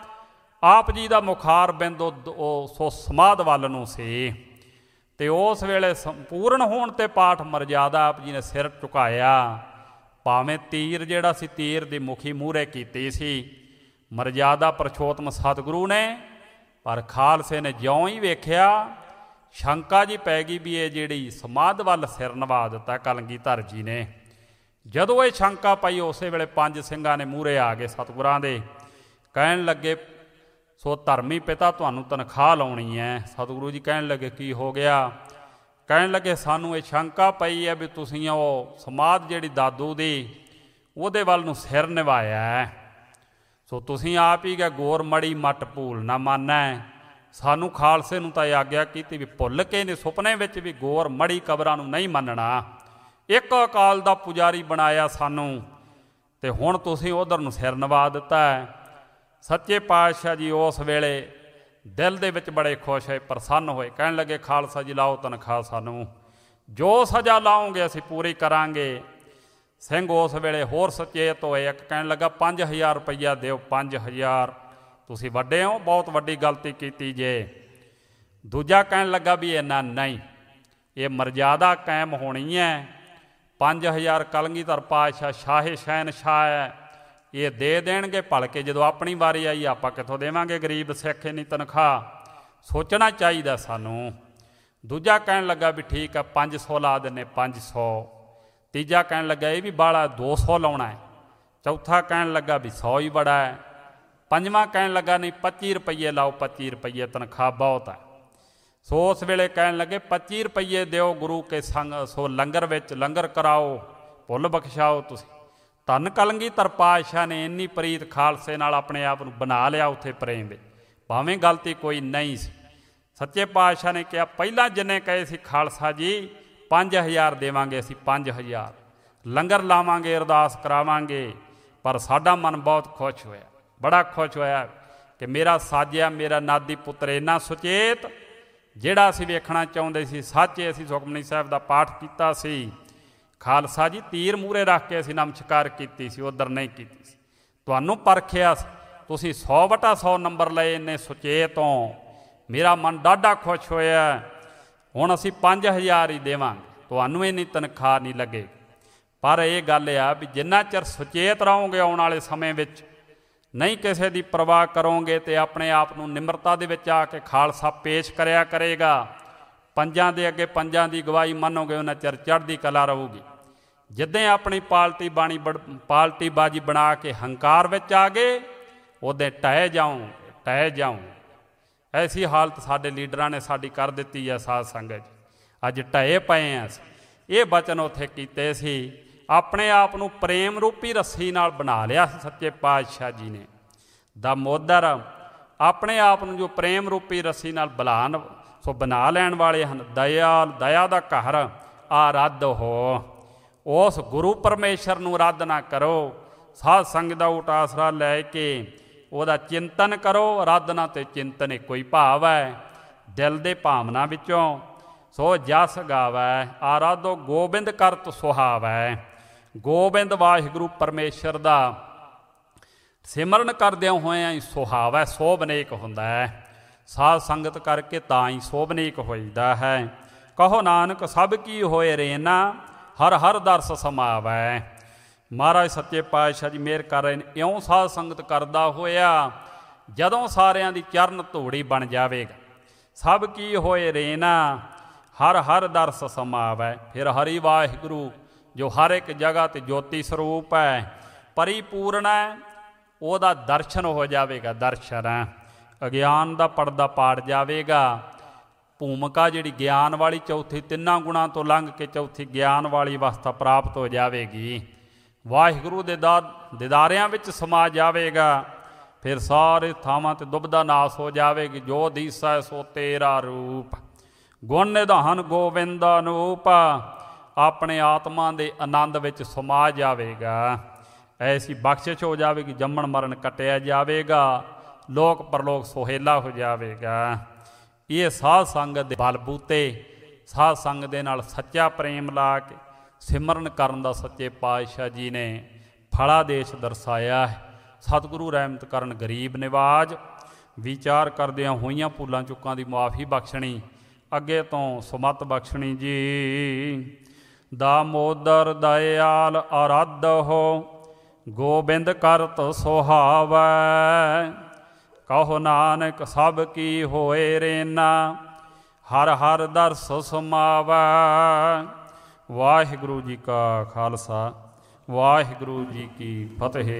ਆਪ ਜੀ ਦਾ ਮੁਖਾਰ ਬਿੰਦ ਉਹ ਸਮਾਧ ਵੱਲ ਨੂੰ ਸੀ ਅਤੇ ਉਸ ਵੇਲੇ ਸੰਪੂਰਨ ਹੋਣ 'ਤੇ ਪਾਠ ਮਰਜ਼ਾਦਾ ਆਪ ਜੀ ਨੇ ਸਿਰ ਝੁਕਾਇਆ। ਭਾਵੇਂ ਤੀਰ ਜਿਹੜਾ ਸੀ ਤੀਰ ਦੀ ਮੁਖੀ ਮੂਹਰੇ ਕੀਤੀ ਸੀ ਮਰਜ਼ਾਦਾ ਪੁਰਸ਼ੋਤਮ ਸਤਿਗੁਰੂ ਨੇ, ਪਰ ਖਾਲਸੇ ਨੇ ਜਿਉਂ ਹੀ ਵੇਖਿਆ ਸ਼ੰਕਾ ਜੀ ਪੈ ਗਈ ਵੀ ਇਹ ਜਿਹੜੀ ਸਮਾਧ ਵੱਲ ਸਿਰ ਨਿਵਾ ਦਿੱਤਾ ਕਲਗੀਧਰ ਜੀ ਨੇ। ਜਦੋਂ ਇਹ ਸ਼ੰਕਾ ਪਈ ਉਸੇ ਵੇਲੇ 5 ਸਿੰਘਾਂ ਨੇ ਮੂਹਰੇ ਆ ਗਏ ਸਤਿਗੁਰਾਂ ਦੇ, ਕਹਿਣ ਲੱਗੇ ਸੋ ਧਰਮੀ ਪਿਤਾ ਤੁਹਾਨੂੰ ਤਨਖਾਹ ਲਾਉਣੀ ਹੈ। ਸਤਿਗੁਰੂ ਜੀ ਕਹਿਣ ਲੱਗੇ ਕੀ ਹੋ ਗਿਆ? ਕਹਿਣ ਲੱਗੇ ਸਾਨੂੰ ਇਹ ਸ਼ੰਕਾ ਪਈ ਹੈ ਵੀ ਤੁਸੀਂ ਉਹ ਸਮਾਧ ਜਿਹੜੀ ਦਾਦੂ ਦੀ ਉਹਦੇ ਵੱਲ ਨੂੰ ਸਿਰ ਨਿਵਾਇਆ ਹੈ, ਸੋ ਤੁਸੀਂ ਆਪ ਹੀ ਗਏ ਗੋਰ ਮੜੀ ਮੱਟ ਭੂਲ ਨਾ ਮਾਨੈ। ਸਾਨੂੰ ਖਾਲਸੇ ਨੂੰ ਤਾਂ ਇਹ ਆਗਿਆ ਕੀਤੀ ਵੀ ਭੁੱਲ ਕੇ ਨੇ ਸੁਪਨੇ ਵਿੱਚ ਵੀ ਗੋਰ ਮੜੀ ਕਬਰਾਂ ਨੂੰ ਨਹੀਂ ਮੰਨਣਾ, ਇੱਕ ਅਕਾਲ ਦਾ ਪੁਜਾਰੀ ਬਣਾਇਆ ਸਾਨੂੰ ਅਤੇ ਹੁਣ ਤੁਸੀਂ ਉਧਰ ਨੂੰ ਸਿਰ ਨਿਵਾ ਦਿੱਤਾ ਹੈ। ਸੱਚੇ ਪਾਤਸ਼ਾਹ ਜੀ ਉਸ ਵੇਲੇ ਦਿਲ ਦੇ ਵਿੱਚ ਬੜੇ ਖੁਸ਼ ਹੋਏ, ਪ੍ਰਸੰਨ ਹੋਏ, ਕਹਿਣ ਲੱਗੇ ਖਾਲਸਾ ਜੀ ਲਾਓ ਤਨਖਾਹ, ਸਾਨੂੰ ਜੋ ਸਜ਼ਾ ਲਾਓਗੇ ਅਸੀਂ ਪੂਰੀ ਕਰਾਂਗੇ। ਸਿੰਘ ਉਸ ਵੇਲੇ ਹੋਰ ਸੁਚੇਤ ਹੋਏ। ਇੱਕ ਕਹਿਣ ਲੱਗਾ 5000 ਰੁਪਈਆ ਦਿਓ, 5000 ਤੁਸੀਂ ਵੱਡੇ ਹੋ, ਬਹੁਤ ਵੱਡੀ ਗਲਤੀ ਕੀਤੀ ਜੇ। ਦੂਜਾ ਕਹਿਣ ਲੱਗਾ ਵੀ ਇੰਨਾ ਨਹੀਂ, ਇਹ ਮਰਜ਼ਾਦਾ ਕਾਇਮ ਹੋਣੀ ਹੈ। 5000 ਕਲਗੀਧਰ ਪਾਤਸ਼ਾਹ ਸ਼ਾਹੇ ਸ਼ਹਿਨਸ਼ਾਹ ਹੈ, ਇਹ ਦੇ ਦੇਣਗੇ ਭਲਕੇ ਜਦੋਂ ਆਪਣੀ ਵਾਰੀ ਆਈ ਆਪਾਂ ਕਿੱਥੋਂ ਦੇਵਾਂਗੇ ਗਰੀਬ ਸਿੱਖ ਇੰਨੀ ਤਨਖਾਹ, ਸੋਚਣਾ ਚਾਹੀਦਾ ਸਾਨੂੰ। ਦੂਜਾ ਕਹਿਣ ਲੱਗਾ ਵੀ ਠੀਕ ਹੈ 500 ਲਾ ਦਿੰਦੇ, 500। ਤੀਜਾ ਕਹਿਣ ਲੱਗਾ ਇਹ ਵੀ ਬਾਹਲਾ 200 ਲਾਉਣਾ ਹੈ। ਚੌਥਾ ਕਹਿਣ ਲੱਗਾ ਵੀ 100 ਹੀ ਬੜਾ ਹੈ। ਪੰਜਵਾਂ ਕਹਿਣ ਲੱਗਾ ਨਹੀਂ 25 ਰੁਪਈਏ ਲਾਓ, 25 ਰੁਪਈਏ ਤਨਖਾਹ ਬਹੁਤ ਹੈ। ਸੋ ਉਸ ਵੇਲੇ ਕਹਿਣ ਲੱਗੇ 25 ਰੁਪਈਏ ਦਿਓ ਗੁਰੂ ਕੇ ਸੰਗ, ਸੋ ਲੰਗਰ ਵਿੱਚ ਲੰਗਰ ਕਰਾਓ, ਭੁੱਲ ਬਖਸ਼ਾਓ ਤੁਸੀਂ। ਧੰਨ ਕਲਗੀਧਰ ਪਾਤਸ਼ਾਹ ਨੇ ਇੰਨੀ ਪ੍ਰੀਤ ਖਾਲਸੇ ਨਾਲ ਆਪਣੇ ਆਪ ਨੂੰ ਬਣਾ ਲਿਆ ਉੱਥੇ ਪ੍ਰੇਮ ਵਿੱਚ, ਭਾਵੇਂ ਗਲਤੀ ਕੋਈ ਨਹੀਂ ਸੀ। ਸੱਚੇ ਪਾਤਸ਼ਾਹ ਨੇ ਕਿਹਾ ਪਹਿਲਾਂ ਜਿੰਨੇ ਕਹੇ ਸੀ ਖਾਲਸਾ ਜੀ 5000 ਦੇਵਾਂਗੇ ਅਸੀਂ, 5000 ਲੰਗਰ ਲਾਵਾਂਗੇ, ਅਰਦਾਸ ਕਰਾਵਾਂਗੇ, ਪਰ ਸਾਡਾ ਮਨ ਬਹੁਤ ਖੁਸ਼ ਹੋਇਆ, ਬੜਾ ਖੁਸ਼ ਹੋਇਆ ਕਿ ਮੇਰਾ ਸਾਜਿਆ ਮੇਰਾ ਨਾਦੀ ਪੁੱਤਰ ਇੰਨਾ ਸੁਚੇਤ, ਜਿਹੜਾ ਅਸੀਂ ਵੇਖਣਾ ਚਾਹੁੰਦੇ ਸੀ ਸੱਚੇ। ਅਸੀਂ ਸੁਖਮਨੀ ਸਾਹਿਬ ਦਾ ਪਾਠ ਕੀਤਾ ਸੀ, ਖਾਲਸਾ ਜੀ ਤੀਰ ਮੂਹਰੇ ਰੱਖ ਕੇ ਅਸੀਂ ਨਮਸਕਾਰ ਕੀਤੀ ਸੀ, ਉੱਧਰ ਨਹੀਂ ਕੀਤੀ ਸੀ। ਤੁਹਾਨੂੰ ਪਰਖਿਆ ਤੁਸੀਂ 100/100 ਨੰਬਰ ਲਏ, ਇੰਨੇ ਸੁਚੇਤ ਹੋ, ਮੇਰਾ ਮਨ ਡਾਢਾ ਖੁਸ਼ ਹੋਇਆ। ਹੁਣ ਅਸੀਂ 5000 ਹੀ ਦੇਵਾਂਗੇ, ਤੁਹਾਨੂੰ ਇੰਨੀ ਤਨਖਾਹ ਨਹੀਂ ਲੱਗੇਗੀ। ਪਰ ਇਹ ਗੱਲ ਆ ਵੀ ਜਿੰਨਾ ਚਿਰ ਸੁਚੇਤ ਰਹੋਗੇ ਆਉਣ ਵਾਲੇ ਸਮੇਂ ਵਿੱਚ, ਨਹੀਂ ਕਿਸੇ ਦੀ ਪਰਵਾਹ ਕਰੋਗੇ ਅਤੇ ਆਪਣੇ ਆਪ ਨੂੰ ਨਿਮਰਤਾ ਦੇ ਵਿੱਚ ਆ ਕੇ ਖਾਲਸਾ ਪੇਸ਼ ਕਰਿਆ ਕਰੇਗਾ, ਪੰਜਾਂ ਦੇ ਅੱਗੇ ਪੰਜਾਂ ਦੀ ਗਵਾਹੀ ਮੰਨੋਗੇ, ਉਹਨਾਂ ਚਿਰ ਚੜ੍ਹਦੀ ਕਲਾ ਰਹੂਗੀ। ਜਿੱਦਾਂ ਆਪਣੀ ਪਾਲਟੀ ਬਾਜੀ ਬਣਾ ਕੇ ਹੰਕਾਰ ਵਿੱਚ ਆ ਗਏ, ਉਦੋਂ ਢਹਿ ਜਾਊਂ। ਐਸੀ ਹਾਲਤ ਸਾਡੇ ਲੀਡਰਾਂ ਨੇ ਸਾਡੀ ਕਰ ਦਿੱਤੀ ਹੈ ਸਾਧ ਸੰਗਤ ਜੀ, ਅੱਜ ਢਏ ਪਏ ਹਾਂ। ਇਹ ਬਚਨ ਉੱਥੇ ਕੀਤੇ ਸੀ, ਆਪਣੇ ਆਪ ਨੂੰ ਪ੍ਰੇਮ ਰੂਪੀ ਰੱਸੀ ਨਾਲ ਬਣਾ ਲਿਆ ਸੀ ਸੱਚੇ ਪਾਤਸ਼ਾਹ ਜੀ ਨੇ। ਦਮੋਦਰ ਆਪਣੇ ਆਪ ਨੂੰ ਜੋ ਪ੍ਰੇਮ ਰੂਪੀ ਰੱਸੀ ਨਾਲ ਬਣਾ ਲੈਣ ਵਾਲੇ ਹਨ। ਦਇਆ ਦਾ ਘਰ ਆਰਾਧ ਹੋ, ਉਸ ਗੁਰੂ ਪਰਮੇਸ਼ਰ ਨੂੰ ਰੱਦ ਨਾ ਕਰੋ। ਸਾਧ ਸੰਗਤ ਦਾ ਊਟ ਆਸਰਾ ਲੈ ਕੇ ਉਹਦਾ ਚਿੰਤਨ ਕਰੋ। ਰੱਦ ਨਾ ਤੇ ਚਿੰਤਨ ਇੱਕੋ ਹੀ ਭਾਵ ਹੈ, ਦਿਲ ਦੇ ਭਾਵਨਾ ਵਿੱਚੋਂ। ਸੋ ਜਸ ਗਾਵੈ ਆਰਾਧੋ ਗੋਬਿੰਦ ਕਰਤ ਸੁਹਾਵੈ। ਗੋਬਿੰਦ ਵਾਹਿਗੁਰੂ ਪਰਮੇਸ਼ਰ ਦਾ ਸਿਮਰਨ ਕਰਦਿਆਂ ਹੋਇਆਂ ਹੀ ਸੁਹਾਵੈ, ਸੋਭਨੇਕ ਹੁੰਦਾ ਹੈ। ਸਾਧ ਸੰਗਤ ਕਰਕੇ ਤਾਂ ਹੀ ਸੋਭਨੇਕ ਹੋਈਦਾ ਹੈ। ਕਹੋ ਨਾਨਕ ਸਭ ਕੀ ਹੋਏ ਰੇਨਾ, ਹਰ ਹਰ ਦਰਸ ਸਮਾਵੈ। ਮਹਾਰਾਜ ਸੱਚੇ ਪਾਤਸ਼ਾਹ ਜੀ ਮਿਹਰ ਕਰ ਰਹੇ ਨੇ। ਇਉਂ ਸਾਧ ਸੰਗਤ ਕਰਦਾ ਹੋਇਆ ਜਦੋਂ ਸਾਰਿਆਂ ਦੀ ਚਰਨ ਧੂੜੀ ਬਣ ਜਾਵੇਗਾ। ਸਭ ਕੀ ਹੋਏ ਰੇਨਾ, ਹਰ ਹਰ ਦਰਸ ਸਮਾਵੈ। ਫਿਰ ਹਰੀ ਵਾਹਿਗੁਰੂ ਜੋ ਹਰ ਇੱਕ ਜਗ੍ਹਾ 'ਤੇ ਜੋਤੀ ਸਰੂਪ ਹੈ, ਪਰਿਪੂਰਨ ਹੈ, ਉਹਦਾ ਦਰਸ਼ਨ ਹੋ ਜਾਵੇਗਾ। ਦਰਸ਼ਨ ਅਗਿਆਨ ਦਾ ਪਰਦਾ ਪਾੜ ਜਾਵੇਗਾ। ਭੂਮਿਕਾ ਜਿਹੜੀ ਗਿਆਨ ਵਾਲੀ ਚੌਥੀ, ਤਿੰਨਾਂ ਗੁਣਾਂ ਤੋਂ ਲੰਘ ਕੇ ਚੌਥੀ ਗਿਆਨ ਵਾਲੀ ਅਵਸਥਾ ਪ੍ਰਾਪਤ ਹੋ ਜਾਵੇਗੀ। ਵਾਹਿਗੁਰੂ ਦੇ ਦਿਦਾਰਿਆਂ ਵਿੱਚ ਸਮਾ ਜਾਵੇਗਾ। ਫਿਰ ਸਾਰੇ ਥਾਵਾਂ 'ਤੇ ਦੁਬਦਾ ਨਾਸ ਹੋ ਜਾਵੇਗੀ। ਜੋ ਦੀਸੈ ਸੋ ਤੇਰਾ ਰੂਪ, ਗੁਣ ਨਿਧਾਨ ਗੋਬਿੰਦ ਅਨੂਪ। ਆਪਣੇ ਆਤਮਾ ਦੇ ਆਨੰਦ ਵਿੱਚ ਸਮਾ ਜਾਵੇਗਾ। ਐਸੀ ਬਖਸ਼ਿਸ਼ ਹੋ ਜਾਵੇਗੀ, ਜੰਮਣ ਮਰਨ ਕੱਟਿਆ ਜਾਵੇਗਾ, ਲੋਕ ਪਰਲੋਕ ਸੁਹੇਲਾ ਹੋ ਜਾਵੇਗਾ। ਇਹ ਸਾਧ ਸੰਗਤ ਦੇ ਬਲਬੂਤੇ, ਸਾਧ ਸੰਗਤ ਦੇ ਨਾਲ ਸੱਚਾ ਪ੍ਰੇਮ ਲਾ ਕੇ ਸਿਮਰਨ ਕਰਨ ਦਾ ਸੱਚੇ ਪਾਤਸ਼ਾਹ ਜੀ ਨੇ ਫਲਾਦੇਸ਼ ਦਰਸਾਇਆ ਹੈ। ਸਤਿਗੁਰੂ ਰਹਿਮਤ ਕਰਨ, ਗਰੀਬ ਨਿਵਾਜ। ਵਿਚਾਰ ਕਰਦਿਆਂ ਹੋਈਆਂ ਭੁੱਲਾਂ ਚੁੱਕਾਂ ਦੀ ਮੁਆਫੀ ਬਖਸ਼ਣੀ, ਅੱਗੇ ਤੋਂ ਸੁਮਤ ਬਖਸ਼ਣੀ ਜੀ। ਦਾਮੋਦਰ ਦਇਆਲ ਅਰਾਧ ਹੋ, ਗੋਬਿੰਦ ਕਰਤ ਸੁਹਾਵੈ। ਕਹੋ ਨਾਨਕ ਸਭ ਕੀ ਹੋਏ ਰੇਨਾ, ਹਰ ਹਰ ਦਰਸ ਸਮਾਵੈ। ਵਾਹਿਗੁਰੂ ਜੀ ਕਾ ਖਾਲਸਾ, ਵਾਹਿਗੁਰੂ ਜੀ ਕੀ ਫਤਿਹ।